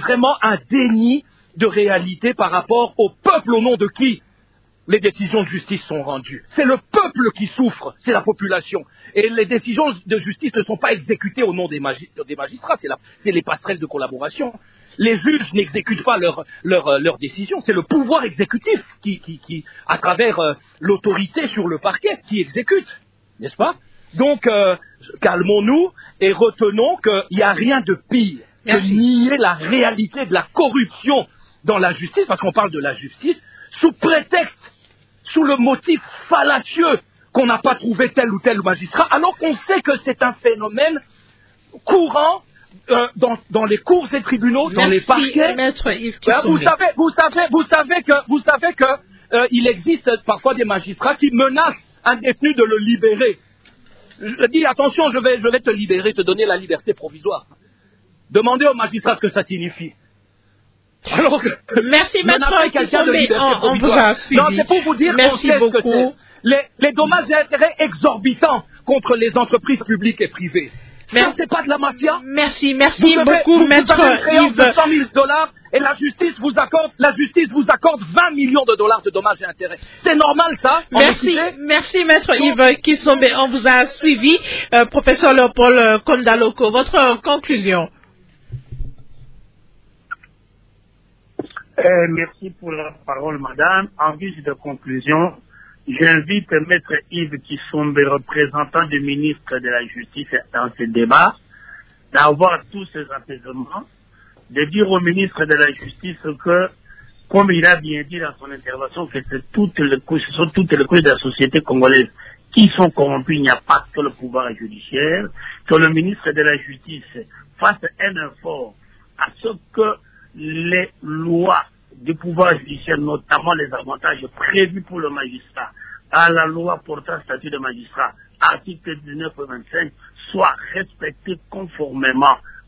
un déni de réalité par rapport au peuple au nom de qui les décisions de justice sont rendues. C'est le peuple qui souffre, c'est la population. Et les décisions de justice ne sont pas exécutées au nom des magistrats, c'est les passerelles de collaboration. Les juges n'exécutent pas leurs décisions, c'est le pouvoir exécutif qui à travers l'autorité sur le parquet, qui exécute, n'est-ce pas? Donc, calmons-nous et retenons qu'il n'y a rien de pire que nier la réalité de la corruption dans la justice, parce qu'on parle de la justice, sous prétexte, sous le motif fallacieux qu'on n'a pas trouvé tel ou tel magistrat, alors qu'on sait que c'est un phénomène courant dans les cours et tribunaux, dans les parquets. Maître Yves vous savez que il existe parfois des magistrats qui menacent un détenu de le libérer. Je dis attention, je vais te libérer, te donner la liberté provisoire. Demandez au magistrat ce que ça signifie. Alors que, merci, maître Kisombe, on vous a suivi. Non, c'est pour vous dire qu'on sait ce que c'est. Les dommages et intérêts exorbitants contre les entreprises publiques et privées. Ça, c'est pas de la mafia. Merci beaucoup, maître Yves. De $100 000 et la justice vous accorde 20 millions de dollars de dommages et intérêts. C'est normal, ça? Merci, maître Yves Kisombe. On vous a suivi. Professeur Léopold Kondaloko, votre conclusion. Merci pour la parole, madame. En guise de conclusion, j'invite maître Yves Kisombe, représentant du ministre de la Justice dans ce débat, d'avoir tous ces apaisements, de dire au ministre de la Justice que, comme il a bien dit dans son intervention, que ce sont toutes les couches de la société congolaise qui sont corrompues, il n'y a pas que le pouvoir judiciaire, que le ministre de la Justice fasse un effort à ce que les lois du pouvoir judiciaire, notamment les avantages prévus pour le magistrat, à la loi portant statut de magistrat, article 19 et 25, soient respectés conformément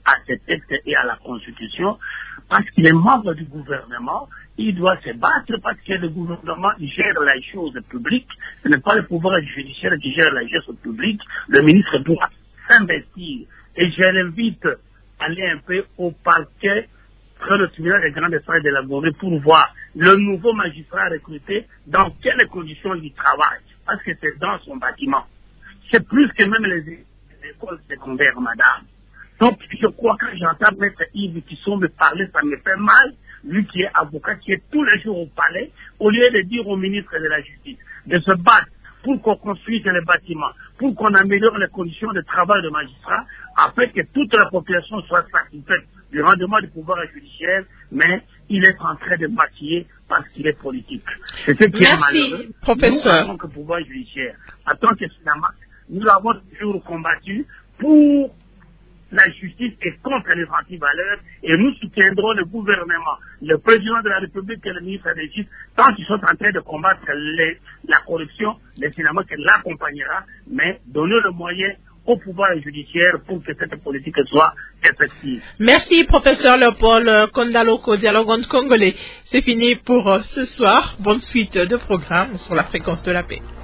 à ce texte et à la Constitution, parce qu'il est membre du gouvernement, il doit se battre parce que le gouvernement gère la chose publique, ce n'est pas le pouvoir judiciaire qui gère la chose publique, le ministre doit s'investir. Et je l'invite à aller un peu au parquet, près le tribunal des grandes instances de la Gorée pour voir le nouveau magistrat recruté, dans quelles conditions il travaille, parce que c'est dans son bâtiment. C'est plus que même les écoles secondaires, madame. Donc, je crois que j'entends Maître Yves qui sont me parler, ça me fait mal, lui qui est avocat, qui est tous les jours au palais, au lieu de dire au ministre de la Justice de se battre pour qu'on construise les bâtiments, pour qu'on améliore les conditions de travail des magistrats, afin que toute la population soit satisfaite du rendement du pouvoir judiciaire, mais il est en train de maquiller parce qu'il est politique. C'est ce qui est malheureux. Professeur. Nous, en tant que pouvoir judiciaire, en tant que Sinama, nous avons toujours combattu pour la justice et contre les antivaleurs, et nous soutiendrons le gouvernement, le président de la République et le ministre de la Justice, tant qu'ils sont en train de combattre la corruption, le cinéma qui l'accompagnera, mais donner le moyen au pouvoir judiciaire pour que cette politique soit effective. Merci, professeur Léopold Kondaloko, dialogue congolais. C'est fini pour ce soir. Bonne suite de programme sur la fréquence de la paix.